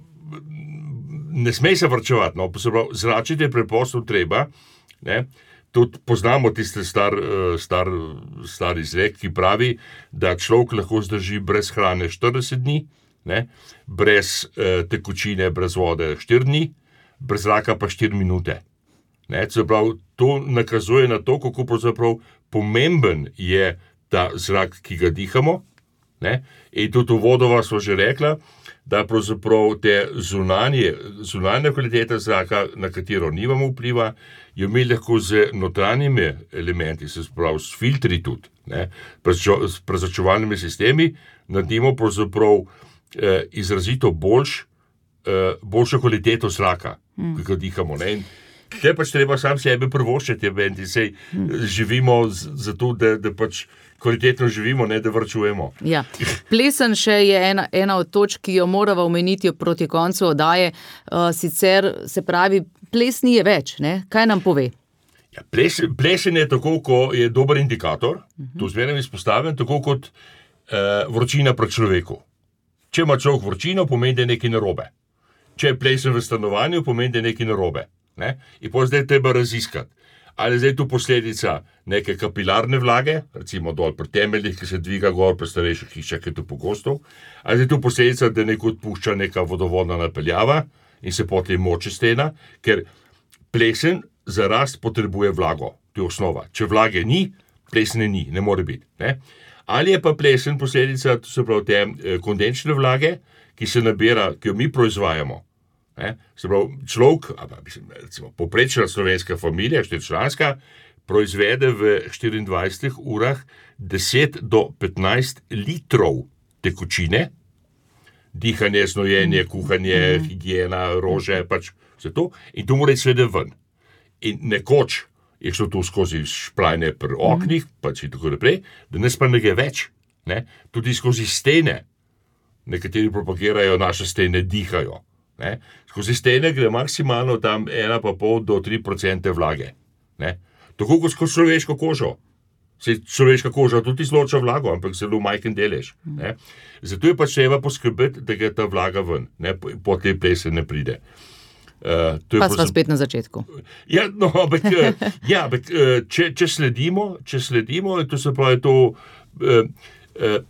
ne sme se vrčevati, no? Se pravi, zračiti je preprosto treba, ne? Tudi poznamo tisti star, star, star izrek, ki pravi, da človek lahko zdrži brez hrane štirideset dni, ne? Brez eh, tekočine, brez vode štiri dni, brez zraka pa štiri minute. Ne? Pravi, to nakazuje na to, kako pravzaprav pomemben je ta zrak, ki ga dihamo. Ne? In tudi v vodova smo že rekla, da pravzaprav te zunanje, zunanje kvalitete zraka, na katero nimamo vpliva, jo mi lahko z notranjimi elementi, se pravi s filtri tudi, ne, s prezračevalnimi sistemi, naredimo pravzaprav eh, izrazito boljš, eh, boljšo kvaliteto zraka, mm. ki ga dihamo. Ne. In te pač treba sam sebe prvoščiti, in sej mm. živimo zato, da, da pač kvalitetno živimo, ne da vrčujemo. Ja. Plesen še je ena, ena od točk, ki jo morava omeniti proti koncu oddaje. Uh, sicer se pravi, plesni je več, ne? Kaj nam pove? Ja, ples, plesen je tako, ko je dober indikator, uh-huh. to zmeraj izpostavim, tako kot uh, vročina pri človeku. Če ima človek vročino, pomeni, da je nekaj narobe. Če je plesen v stanovanju, pomeni, da je nekaj narobe. Ne? In pa zdaj treba raziskati. Ali je zdaj tu posledica neke kapilarne vlage, recimo dol pri temeljih, ki se dviga gor pri starejših hišah, ki je to pogosto, ali je tu posledica, da neko odpušča neka vodovodna napeljava in se potem moče stena, ker plesen za rast potrebuje vlago, to je osnova. Če vlage ni, plesne ni, ne more biti. Ne? Ali je pa plesen posledica, to se pravi te kondenčne vlage, ki se nabira, ki jo mi proizvajamo. Ne? Se pravi, človek, recimo, poprečna slovenska familija, štiričlanska, proizvede v štiriindvajsetih urah deset do petnajst litrov tekočine, dihanje, znojenje, kuhanje, mm. higiena, rože, pač vse to, in to mora seveda ven. In nekoč je šlo to skozi šplajne pri oknih, mm. pač in tako naprej, danes pa nekaj več, ne? Tudi skozi stene. Nekateri propagirajo, naše stene dihajo. Ne? Skozi stene gre maksimalno tam ena pa pol do tri procente vlage. Ne? Tako kot skozi človeško kožo. Se človeška koža tudi izloča vlago, ampak zelo majhen delež. Ne? Zato je pač treba poskrbeti, da gre ta vlaga ven, ne? Po tej plese ne pride. Uh, pa smo spet na začetku. Ja, no, ampak, ja, ampak če, če sledimo, če sledimo, to se pravi to... Uh, uh,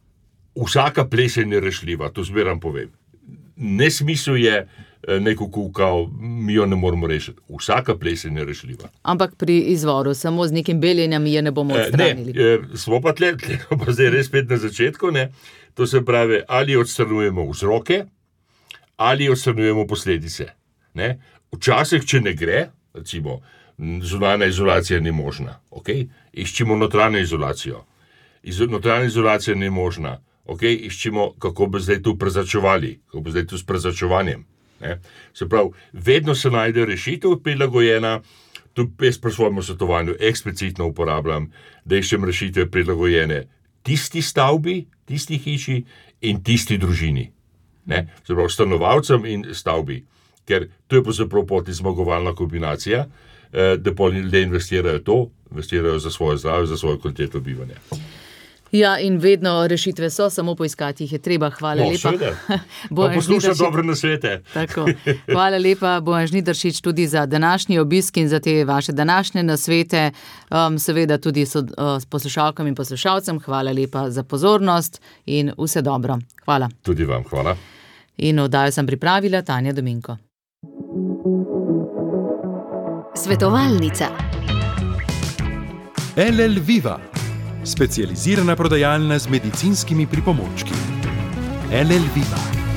Vsaka ples je nerešljiva, to zberam povem. Nesmisel je neko kukal, mi jo ne moramo rešiti. Vsaka ples je nerešljiva. Ampak pri izvoru, samo z nekim beljenjem je ne bomo odstranili. Ne, smo pa tle, tle pa zdaj res spet na začetku, ne. To se pravi, ali odstranujemo vzroke, ali odstranujemo posledice. Ne. Včasih, če ne gre, recimo, zunanja izolacija ni možna, okay? Iščimo notranjo izolacijo. Notranja izolacija ni možna. Ok, iščimo, kako bi zdaj tu prezračevali, kako bi zdaj tu s prezračevanjem. Ne? Se pravi, vedno se najde rešitev prilagojena, tu jaz pri svojem svetovanju eksplicitno uporabljam, da iščem rešitve prilagojene tisti stavbi, tisti hiši in tisti družini. Ne? Se pravi, stanovalcem in stavbi. Ker to je pravzaprav poti zmagovalna kombinacija, da pa ljudje investirajo to, investirajo za svoje zdravje, za svojo kvaliteto bivanja. Ja, in vedno rešitve so, samo poiskati jih je treba. Hvala no, lepa. Pa poslušaj dobre nasvete. Tako. Hvala lepa, Bojan Žnidaršič, tudi za današnji obisk in za te vaše današnje nasvete. Um, seveda tudi so, uh, s poslušalkam in poslušalcem. Hvala lepa za pozornost in vse dobro. Hvala. Tudi vam hvala. In oddajo sem pripravila Tanja Dominko. Svetovalnica. L L Viva. Specializirana prodajalna z medicinskimi pripomočki. L L Viva.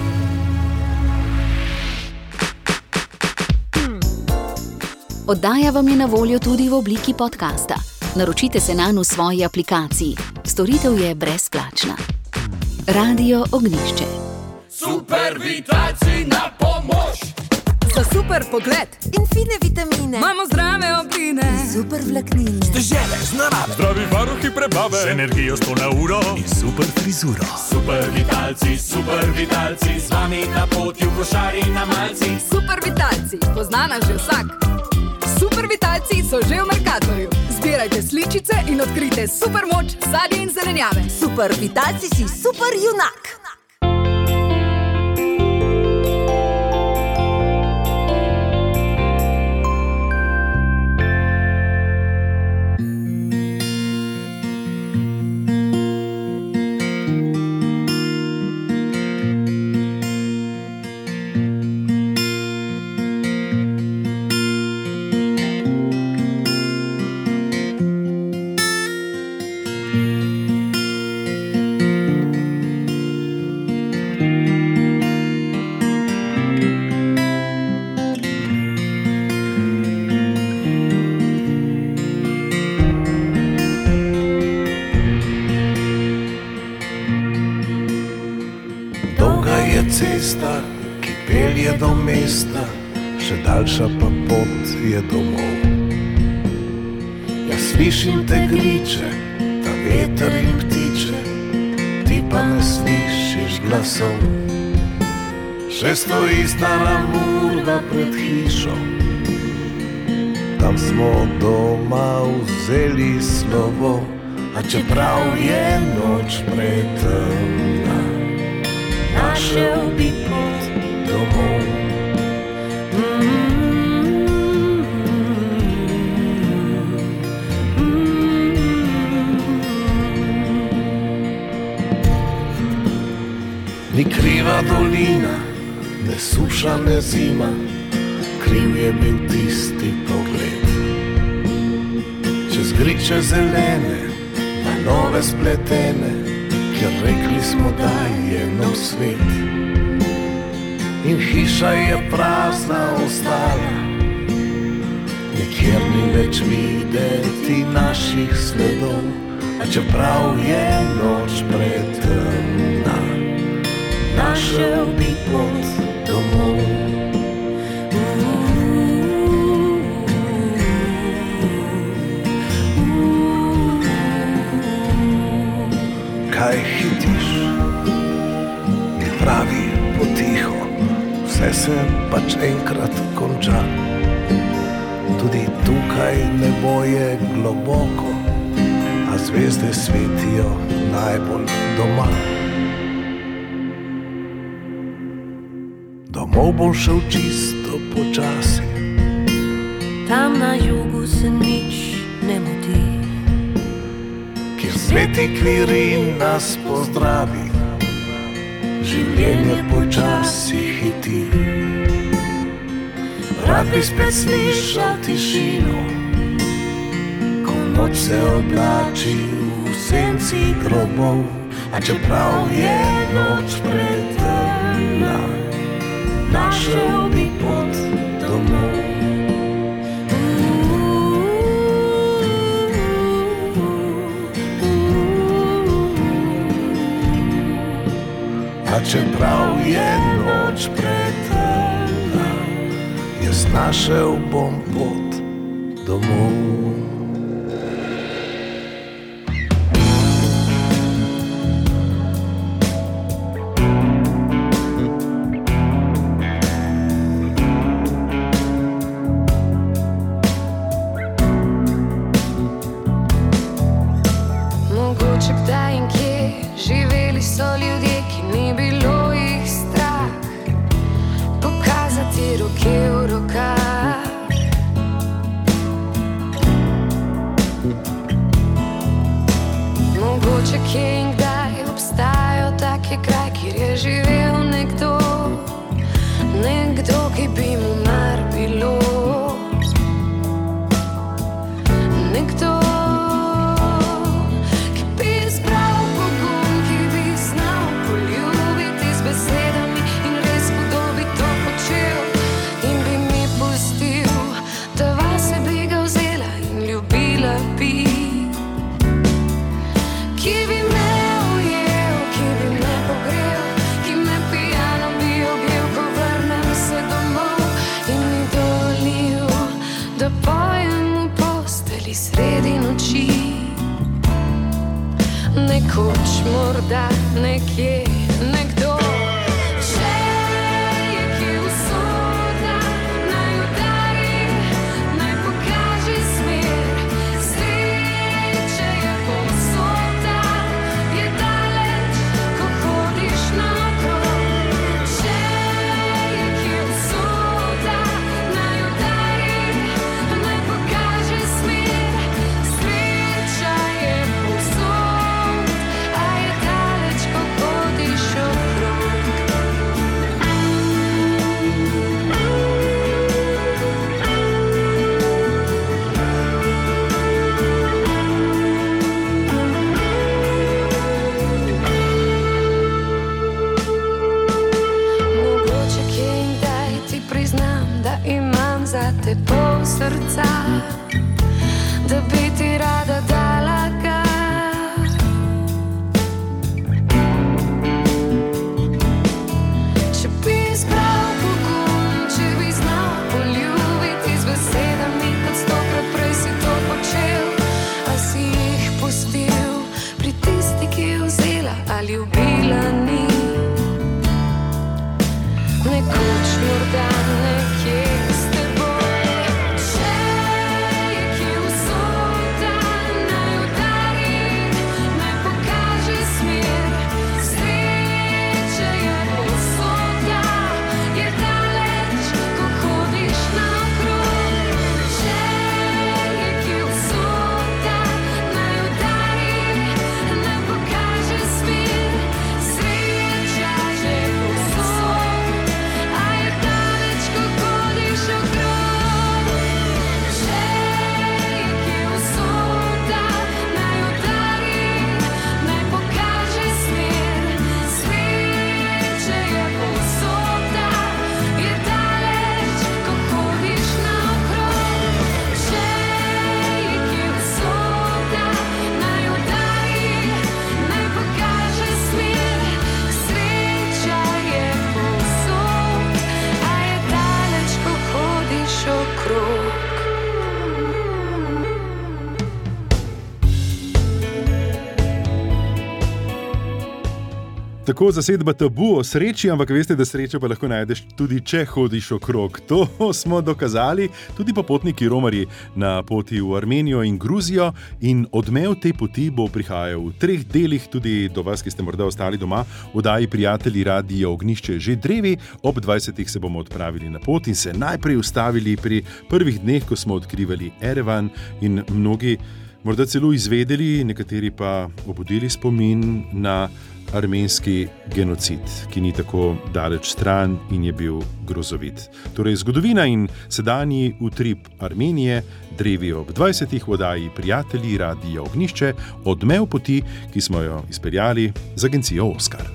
Oddaja vam je na voljo tudi v obliki podcasta. Naročite se nanj v svoji aplikaciji. Storitev je brezplačna. Radio Ognjišče. Super vitalci na pomoč! Za super pogled in fine vitamine. Imamo zdrave obline. Super vlaknine. Stežele z narave. Zdravi varuhi prebave. Z energijo sto na uro. In super frizuro. Super vitalci, super vitalci. Z vami na poti v košari na malci. Super vitalci, poznana že vsak. Super vitalci so že v Mercatorju. Zbirajte sličice in odkrite super moč sadja in zelenjave. Super vitalci si super junak. Cesta, ki pelje do mesta, še daljša pa pot je domov. Jaz slišim te griče, ta veter in ptiče, ti pa ne slišiš glasov. Še stoji stara murva pred hišo, tam smo doma vzeli slovo, a čeprav je noč pretemna, našel bi pot domov. Ni kriva dolina, ne suša, ne zima, kriv je bil tisti pogled. Čez griče zelene, na nove spletene, ker rekli smo, da je nov svet. In hiša je prazna ostala, nikjer ni več videti naših sledov, a čeprav je noč pretemna, našel bi pot domov. Kaj hitiš, mi pravi potiho, vse se pač enkrat konča. Tudi tukaj nebo je globoko, a zvezde svetijo najbolj doma. Domov bom šel čisto počasi, tam na jugu se nič ne moti, kjer sveti Kvirin nas pozdravi, življenje počasi hiti. Rad bi spet slišal tišino, ko noč se oblači v senci grobov, a čeprav je noč pretemna, našel bi pot domov. A čeprav je noč pretemna, jaz našel bom pot domov. Mogoče kdaj in kje živeli so ljudje, ki ni bilo jih strah pokazati roke v rokah. Mogoče kje in kdaj obstajajo taki kraj, kjer je živel nekdo, nekdo, ki bi mu mar bilo. Nekdo, ki bi izbral pogum, ki bi znal poljubiti z besedami in res kdo bi to počel in bi mi pustil, da vase bi ga vzela in ljubila bi. Ki bi me ujel, ki bi me pogrel, ki me pijano bi objel, ko vrnem se domov in mi dovolil, da pojem v posteli sredi noči. Tako zasedba tabu o sreči, ampak veste, da srečo pa lahko najdeš tudi, če hodiš okrog. To smo dokazali tudi popotniki romarji na poti v Armenijo in Gruzijo in odmev te poti bo prihajal v treh delih tudi do vas, ki ste morda ostali doma, v oddaji Prijatelji Radia Ognjišče že drevi. Ob dvajsetih se bomo odpravili na pot in se najprej ustavili pri prvih dneh, ko smo odkrivali Erevan in mnogi morda celo izvedeli, nekateri pa obudili spomin na armenski genocid, ki ni tako daleč stran in je bil grozovit. Torej, zgodovina in sedanji utrip Armenije drevi ob dvajsetih v oddaji Prijatelji Radia Ognjišče, odmev poti, ki smo jo izpeljali z agencijo Oskar.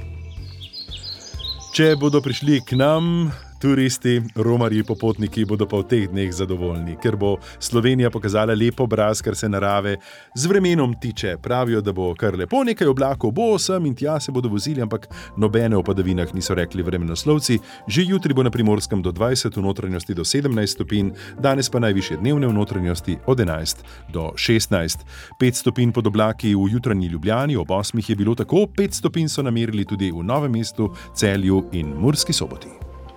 Če bodo prišli k nam turisti, romarji, popotniki, bodo pa v teh dneh zadovoljni, ker bo Slovenija pokazala lep obraz, kar se narave z vremenom tiče. Pravijo, da bo kar lepo, nekaj oblakov bo, sem in tja se bodo vozili, ampak nobene o padavinah niso rekli vremenoslovci. Že jutri bo na Primorskem do dvajset, v notranjosti do sedemnajst stopinj, danes pa najvišje dnevne v notranjosti od enajst do šestnajst. pet stopinj pod oblaki v jutranji Ljubljani, ob osmih je bilo tako, pet stopinj so namerili tudi v Novem mestu, Celju in Murski Soboti.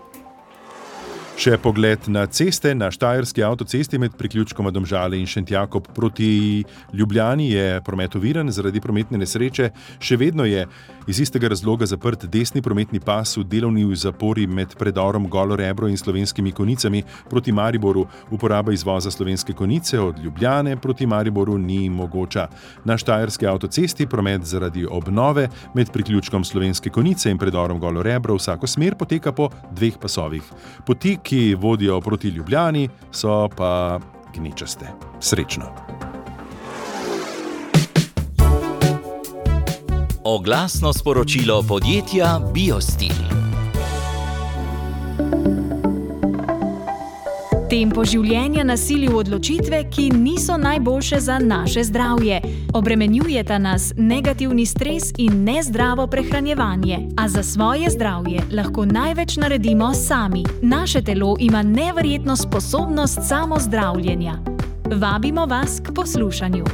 Še pogled na ceste. Na štajerski avtocesti med priključkoma Domžale in Šentjakob proti Ljubljani je promet oviran zaradi prometne nesreče. Še vedno je iz istega razloga zaprt desni prometni pas v delovni zapori med predorom Golo Rebro in Slovenskimi Konicami proti Mariboru. Uporaba izvoza Slovenske Konice od Ljubljane proti Mariboru ni mogoča. Na štajerski avtocesti promet zaradi obnove med priključkom Slovenske Konice in predorom Golo Rebro vsako smer poteka po dveh pasovih. Poti, ki vodijo proti Ljubljani, so pa gnečaste. Srečno. Oglasno sporočilo podjetja Biostil. Tempo življenja nasili v odločitve, ki niso najboljše za naše zdravje. Obremenjujeta nas negativni stres in nezdravo prehranjevanje, a za svoje zdravje lahko največ naredimo sami. Naše telo ima neverjetno sposobnost samozdravljenja. Vabimo vas k poslušanju.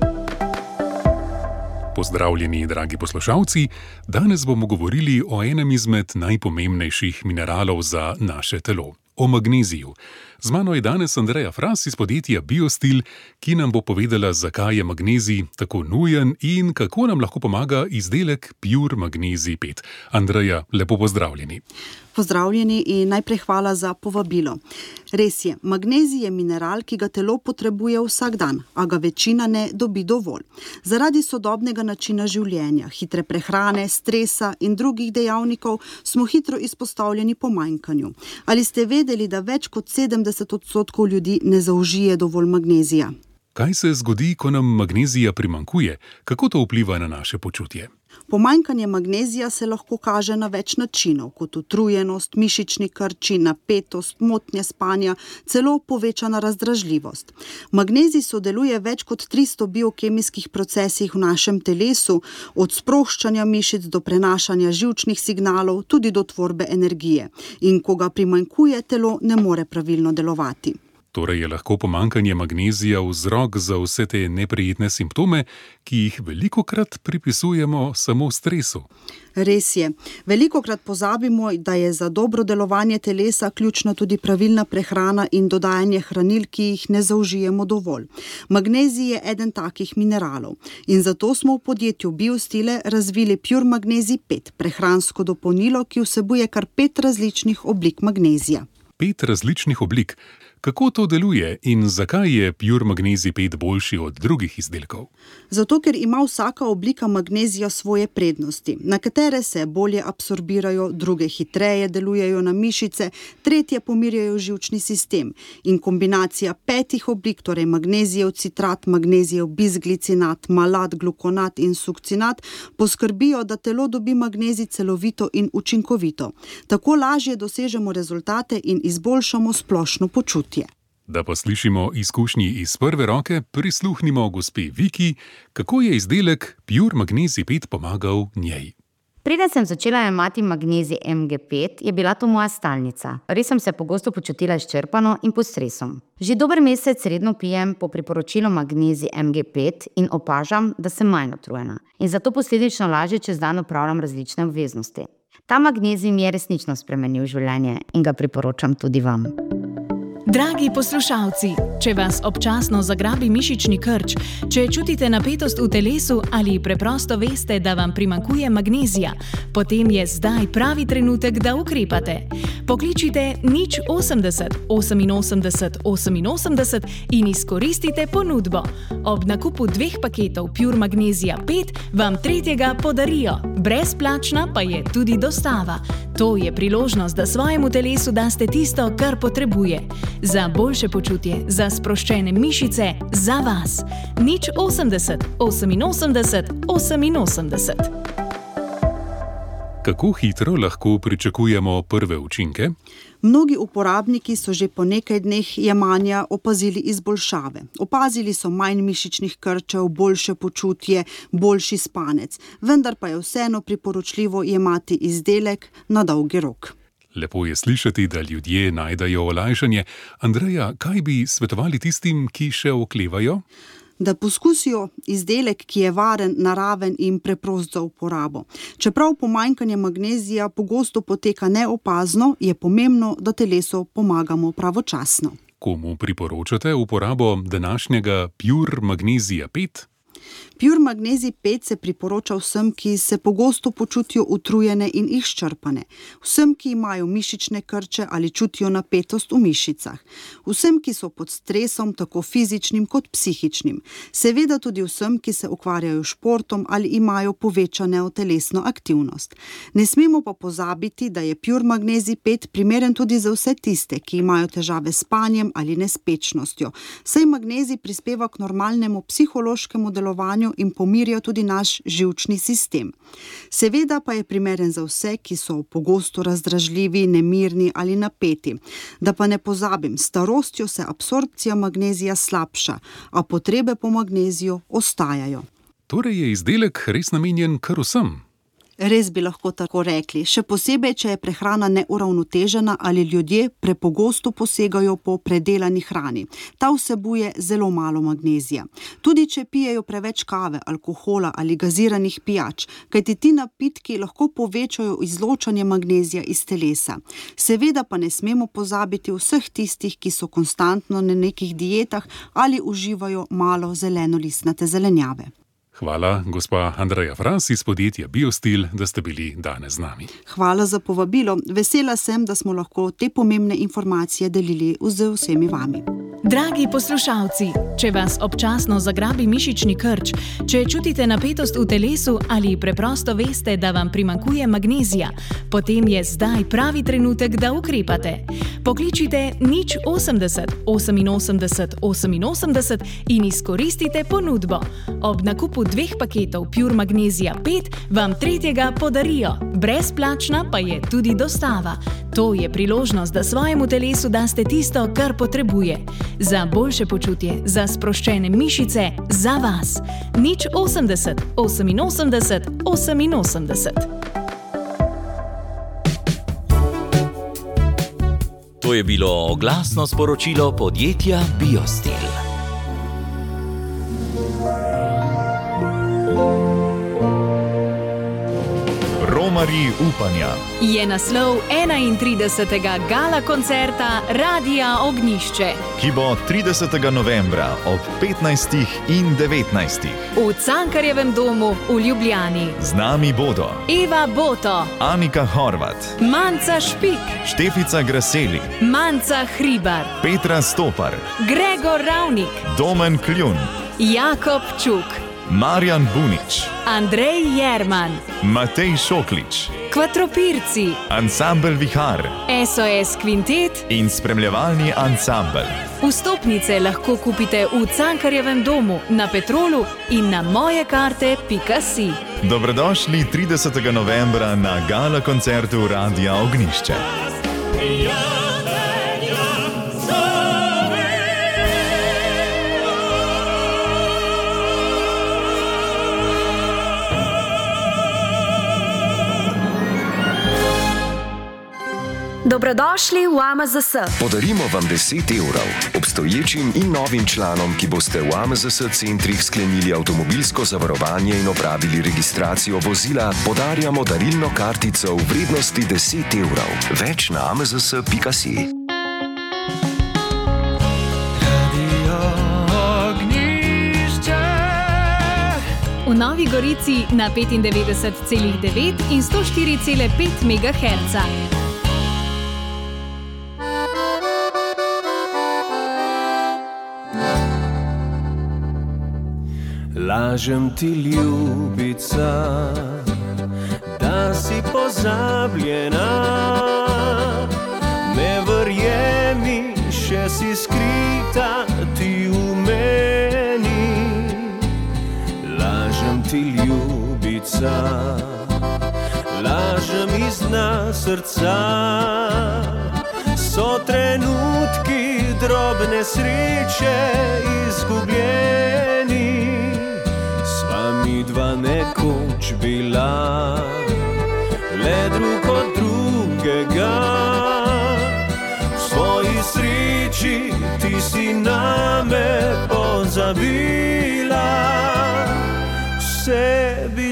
Pozdravljeni, dragi poslušalci. Danes bomo govorili o enem izmed najpomembnejših mineralov za naše telo. O magneziju. Z mano je danes Andreja Fras iz podjetja Biostil, ki nam bo povedala, zakaj je magnezij tako nujen in kako nam lahko pomaga izdelek Pure Magnezij pet. Andreja, lepo pozdravljeni. Pozdravljeni in najprej hvala za povabilo. Res je, magnezij je mineral, ki ga telo potrebuje vsak dan, a ga večina ne dobi dovolj. Zaradi sodobnega načina življenja, hitre prehrane, stresa in drugih dejavnikov smo hitro izpostavljeni pomanjkanju. Ali ste vedeli, da več kot sedemdeset odstotkov ljudi ne zaužije dovolj magnezija? Kaj se zgodi, ko nam magnezija primanjkuje? Kako to vpliva na naše počutje? Pomanjkanje magnezija se lahko kaže na več načinov, kot utrujenost, mišični krči, napetost, motnje spanja, celo povečana razdražljivost. Magnezij sodeluje več kot tristo biokemijskih procesih v našem telesu, od sproščanja mišic do prenašanja živčnih signalov, tudi do tvorbe energije. In ko ga primanjkuje, telo ne more pravilno delovati. Torej je lahko pomanjkanje magnezija vzrok za vse te neprijetne simptome, ki jih velikokrat pripisujemo samo stresu. Res je. Velikokrat pozabimo, da je za dobro delovanje telesa ključna tudi pravilna prehrana in dodajanje hranil, ki jih ne zaužijemo dovolj. Magnezij je eden takih mineralov in zato smo v podjetju Biostile razvili Pure Magnezij pet, prehransko dopolnilo, ki vsebuje kar pet različnih oblik magnezija. Pet različnih oblik. Kako to deluje in zakaj je Pure Magnezij pet boljši od drugih izdelkov? Zato, ker ima vsaka oblika magnezija svoje prednosti. Nekatere se bolje absorbirajo, druge hitreje delujejo na mišice, tretje pomirjajo živčni sistem. In kombinacija petih oblik, torej magnezijev citrat, magnezijev bisglicinat, malat, glukonat in sukcinat, poskrbijo, da telo dobi magnezij celovito in učinkovito. Tako lažje dosežemo rezultate in izboljšamo splošno počutje. Da pa slišimo izkušnji iz prve roke, prisluhnimo gospe Viki, kako je izdelek Pure Magnezij pet pomagal njej. Preden sem začela jemati magnezij em ge pet, je bila to moja stalnica. Res sem se pogosto počutila izčrpano in pod stresom. Že dober mesec redno pijem po priporočilu magnezij em ge pet in opažam, da sem manj utrujena. In zato posledično lažje čez dan opravljam različne obveznosti. Ta magnezij mi je resnično spremenil življenje in ga priporočam tudi vam. Dragi poslušalci, če vas občasno zagrabi mišični krč, če čutite napetost v telesu ali preprosto veste, da vam primanjkuje magnezija, potem je zdaj pravi trenutek, da ukrepate. Pokličite nič osemdeset oseminosemdeset oseminosemdeset in izkoristite ponudbo. Ob nakupu dveh paketov Pure Magnezija pet vam tretjega podarijo. Brezplačna pa je tudi dostava. To je priložnost, da svojemu telesu daste tisto, kar potrebuje. Za boljše počutje, za sproščene mišice, za vas. nič osemdeset oseminosemdeset oseminosemdeset. Kako hitro lahko pričakujemo prve učinke? Mnogi uporabniki so že po nekaj dneh jemanja opazili izboljšave. Opazili so manj mišičnih krčev, boljše počutje, boljši spanec, vendar pa je vseeno priporočljivo jemati izdelek na dolgi rok. Lepo je slišati, da ljudje najdejo olajšanje. Andreja, kaj bi svetovali tistim, ki še oklevajo? Da poskusijo izdelek, ki je varen, naraven in preprost za uporabo. Čeprav pomanjkanje magnezija pogosto poteka neopazno, je pomembno, da telesu pomagamo pravočasno. Komu priporočate uporabo današnjega Pure Magnezija pet? Pure Magnezij pet se priporoča vsem, ki se pogosto počutijo utrujene in izčrpane, vsem, ki imajo mišične krče ali čutijo napetost v mišicah, vsem, ki so pod stresom, tako fizičnim kot psihičnim, seveda tudi vsem, ki se ukvarjajo s športom ali imajo povečano telesno aktivnost. Ne smemo pa pozabiti, da je Pure Magnezij pet primeren tudi za vse tiste, ki imajo težave s spanjem ali nespečnostjo, saj magnezij prispeva k normalnemu psihološkemu delovanju in pomirja tudi naš živčni sistem. Seveda pa je primeren za vse, ki so pogosto razdražljivi, nemirni ali napeti. Da pa ne pozabim, s starostjo se absorpcija magnezija slabša, a potrebe po magneziju ostajajo. Torej je izdelek res namenjen kar vsem? Res bi lahko tako rekli, še posebej, če je prehrana neuravnotežena ali ljudje prepogosto posegajo po predelani hrani. Ta vsebuje zelo malo magnezija. Tudi če pijejo preveč kave, alkohola ali gaziranih pijač, kajti ti napitki lahko povečajo izločanje magnezija iz telesa. Seveda pa ne smemo pozabiti vseh tistih, ki so konstantno na nekih dietah ali uživajo malo zelenolistnate zelenjave. Hvala, gospa Andreja Fras iz podjetja Biostil, da ste bili danes z nami. Hvala za povabilo. Vesela sem, da smo lahko te pomembne informacije delili z vsemi vami. Dragi poslušalci, če vas občasno zagrabi mišični krč, če čutite napetost v telesu ali preprosto veste, da vam primanjkuje magnezija, potem je zdaj pravi trenutek, da ukrepate. Pokličite nič osemdeset oseminosemdeset oseminosemdeset in izkoristite ponudbo. Ob nakupu dveh paketov Pure Magnezija pet vam tretjega podarijo. Brezplačna pa je tudi dostava. To je priložnost, da svojemu telesu daste tisto, kar potrebuje. Za boljše počutje, za sproščene mišice, za vas. nič osemdeset oseminosemdeset oseminosemdeset. To je bilo oglasno sporočilo podjetja Biostil. Romarji upanja Je naslov enaintridesetega gala koncerta Radia Ognjišče, ki bo tridesetega novembra ob petnajstih in devetnajstih v Cankarjevem domu v Ljubljani. Z nami bodo Eva Boto, Anika Horvat, Manca Špik, Štefica Graseli, Manca Hribar, Petra Stopar, Gregor Ravnik, Domen Kljun, Jakob Čuk, Marjan Bunič, Andrej Jerman, Matej Šoklič, Kvatropirci, Ansambel Vihar, es o es Kvintet in spremljevalni ansambel. Vstopnice lahko kupite v Cankarjevem domu, na Petrolu in na mojekarte pika si. Dobrodošli tridesetega novembra na gala koncertu Radia Ognjišče. Dobrodošli v A M Z S. Podarimo vam deset evrov. Obstoječim in novim članom, ki boste v A M Z S centrih sklenili avtomobilsko zavarovanje in opravili registracijo vozila, podarjamo darilno kartico v vrednosti deset evrov. Več na a m z s pika si. V Novi Gorici na petindevetdeset celih devet in sto štiri celih pet megaherca. Lažem ti, ljubica, da si pozabljena. Ne verjemi, še si skrita ti v meni. Lažem ti, ljubica, lažem iz dna srca. So trenutki drobne sreče izgubljeni. Mi dva nekoč bila, le drug od drugega. V svoji sreči ti si name pozabila. V sebi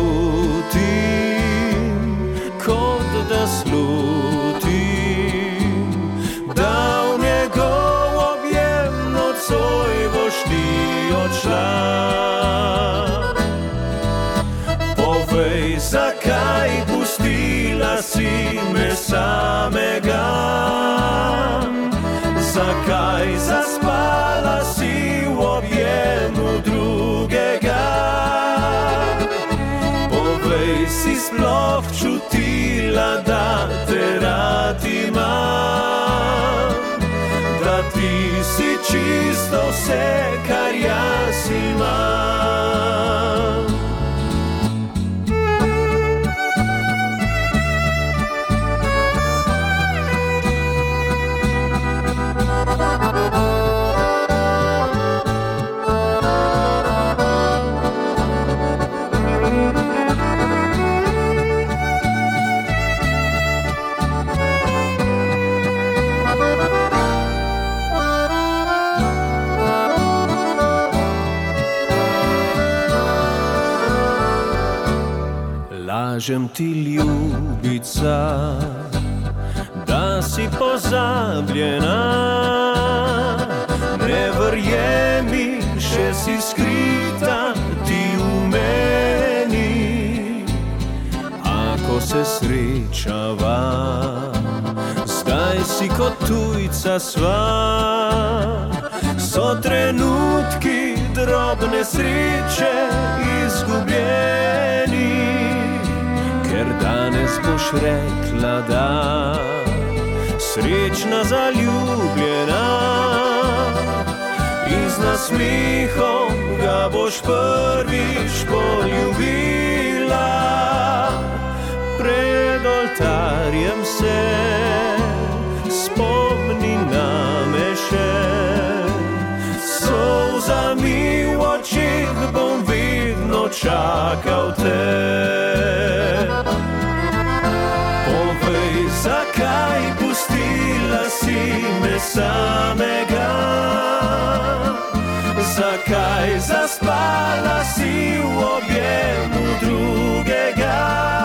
čutim, kot da slutim, da v njegov objem nocoj boš ti odšla. Zakaj pustila si me samega? Zakaj zaspala si v objemu drugega? Povej, si sploh čutila, da te rad imam, da ti si čisto vse, kar jaz imam. Lažem ti, ljubica, da si pozabljena. Ne verjemi, še si skrita ti v meni. Ako se srečava, zdaj si kot tujca sva. So trenutki drobne sreče izgubljeni. Ker danes boš rekla, da srečna zaljubljena, in z nasmehom ga boš prvič poljubila. Pred oltarjem se spomni name še, solzami v očeh bom vedno čakal te. Zakaj pustila si me samega? Zakaj zaspala si v objemu drugega?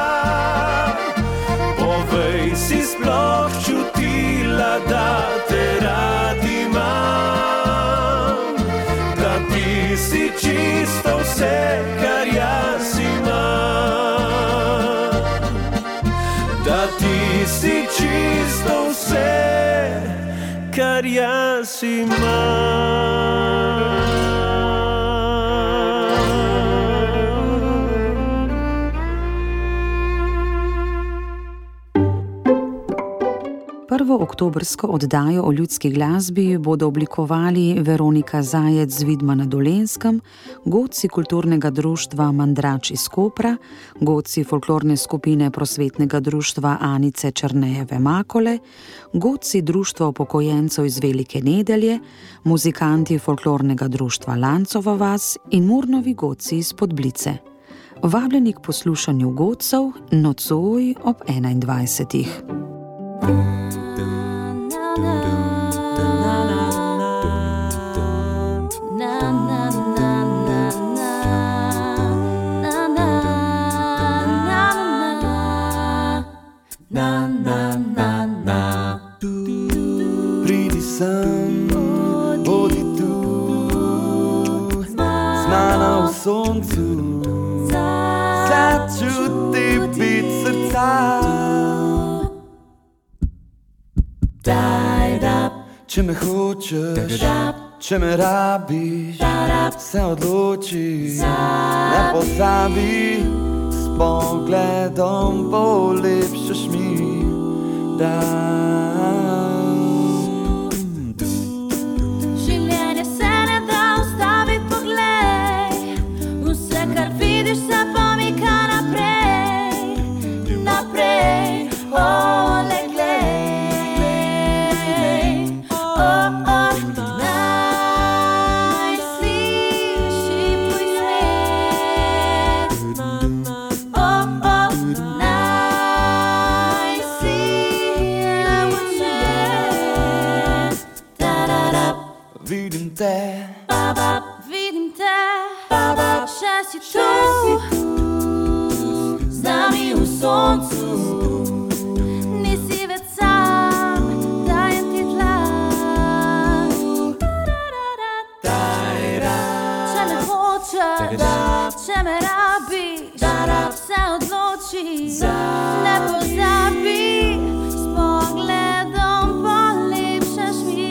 Povej, si sploh čutila, da te rad imam, da ti si čisto vse, kar jaz imam, da ti si čisto vse, kar jaz imam. Prvo oktobrsko oddajo o ljudski glasbi bodo oblikovali Veronika Zajec z Vidma na Dolenjskem, godci kulturnega društva Mandrač iz Kopra, godci folklorne skupine prosvetnega društva Anice Črnejeve Makole, godci društva upokojencev iz Velike Nedelje, muzikanti folklornega društva Lancova vas in Murnovi godci iz Podblice. Vabljeni k poslušanju godcev nocoj ob enaindvajsetih. Pridi sem, bodi tu, znana v soncu, začuti bit srca. Če me hočeš, če me rabiš, se odloči, ne pozabi, s pogledom polepšaš mi dan. Življenje se ne da ustaviti, poglej, vse, kar vidiš, se pomika naprej, naprej, ole, glej, oh, oh, najsliši tvoj smeh, oh, oh, vidim te, vidim te, še si tu, z nami v soncu, nisi več sam, dajem ti tlak. Če me hočeš, če me rabiš, se odloči, ne pozabi, s pogledom polepšaš mi.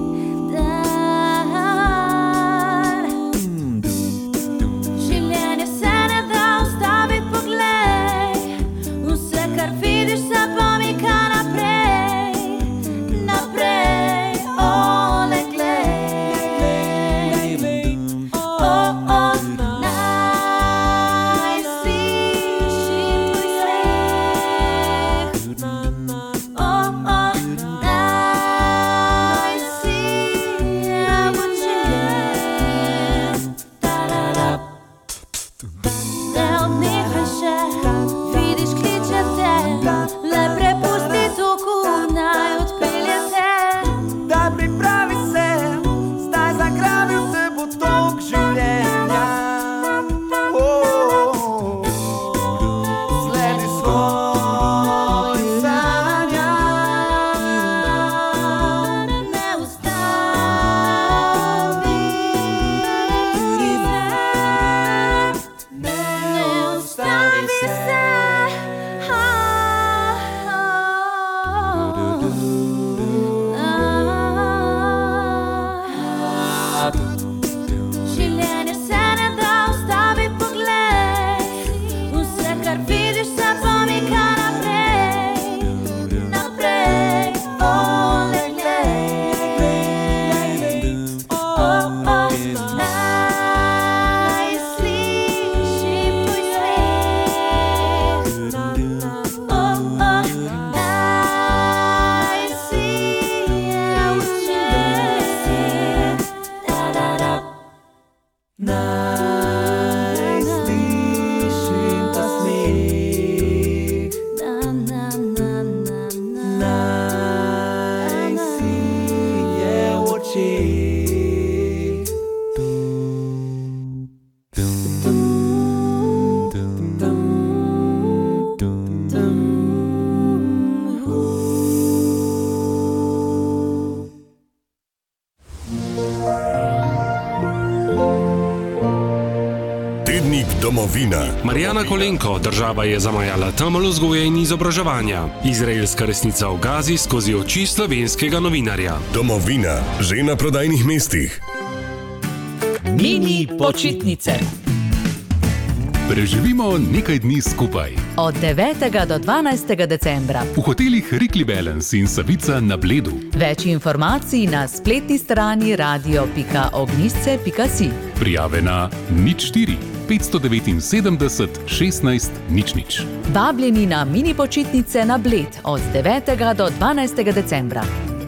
Življenje se ne da ustaviti, poglej, vse, kar vidiš, se pomika naprej, naprej, ole, glej, oh, oh, najsliši tvoj smeh, oh, oh, najsija v očeh. Ne odnehaj še, vidiš, kliče te, le prepusti toku, naj odpelje te. daj pripravi se, zdaj zagrabil te bo tok življenja. Oh, sledi svoj sanja, Ne ustavi se, ne ustavi se, življenje se ne da ustaviti, poglej, vse, kar vidiš, se pomika naprej, naprej, ole, glej, oh, oh, najsliši tvoj smeh, oh, oh, najsija v očeh. najslišim ta smeh, najsije v očeh. Tednik Domovina. Marjana Kolenko, država je zamajala temelj vzgoje in izobraževanja. Izraelska resnica v Gazi skozi oči slovenskega novinarja. Domovina, že na prodajnih mestih. Mini počitnice. Preživimo nekaj dni skupaj. Od devetega do dvanajstega decembra. V hotelih Rikli Balance in Savica na Bledu. Več informacij na spletni strani radio pika ognjišče pika si. Prijave na nič štiri petsto devetinsedemdeset šestnajst nič nič. Vabljeni na mini počitnice na Bled od devetega do dvanajstega decembra.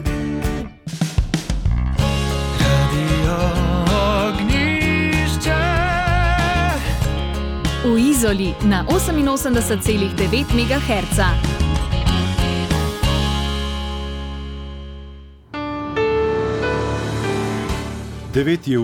V Izoli na oseminosemdeset celih devet megaherca. devet je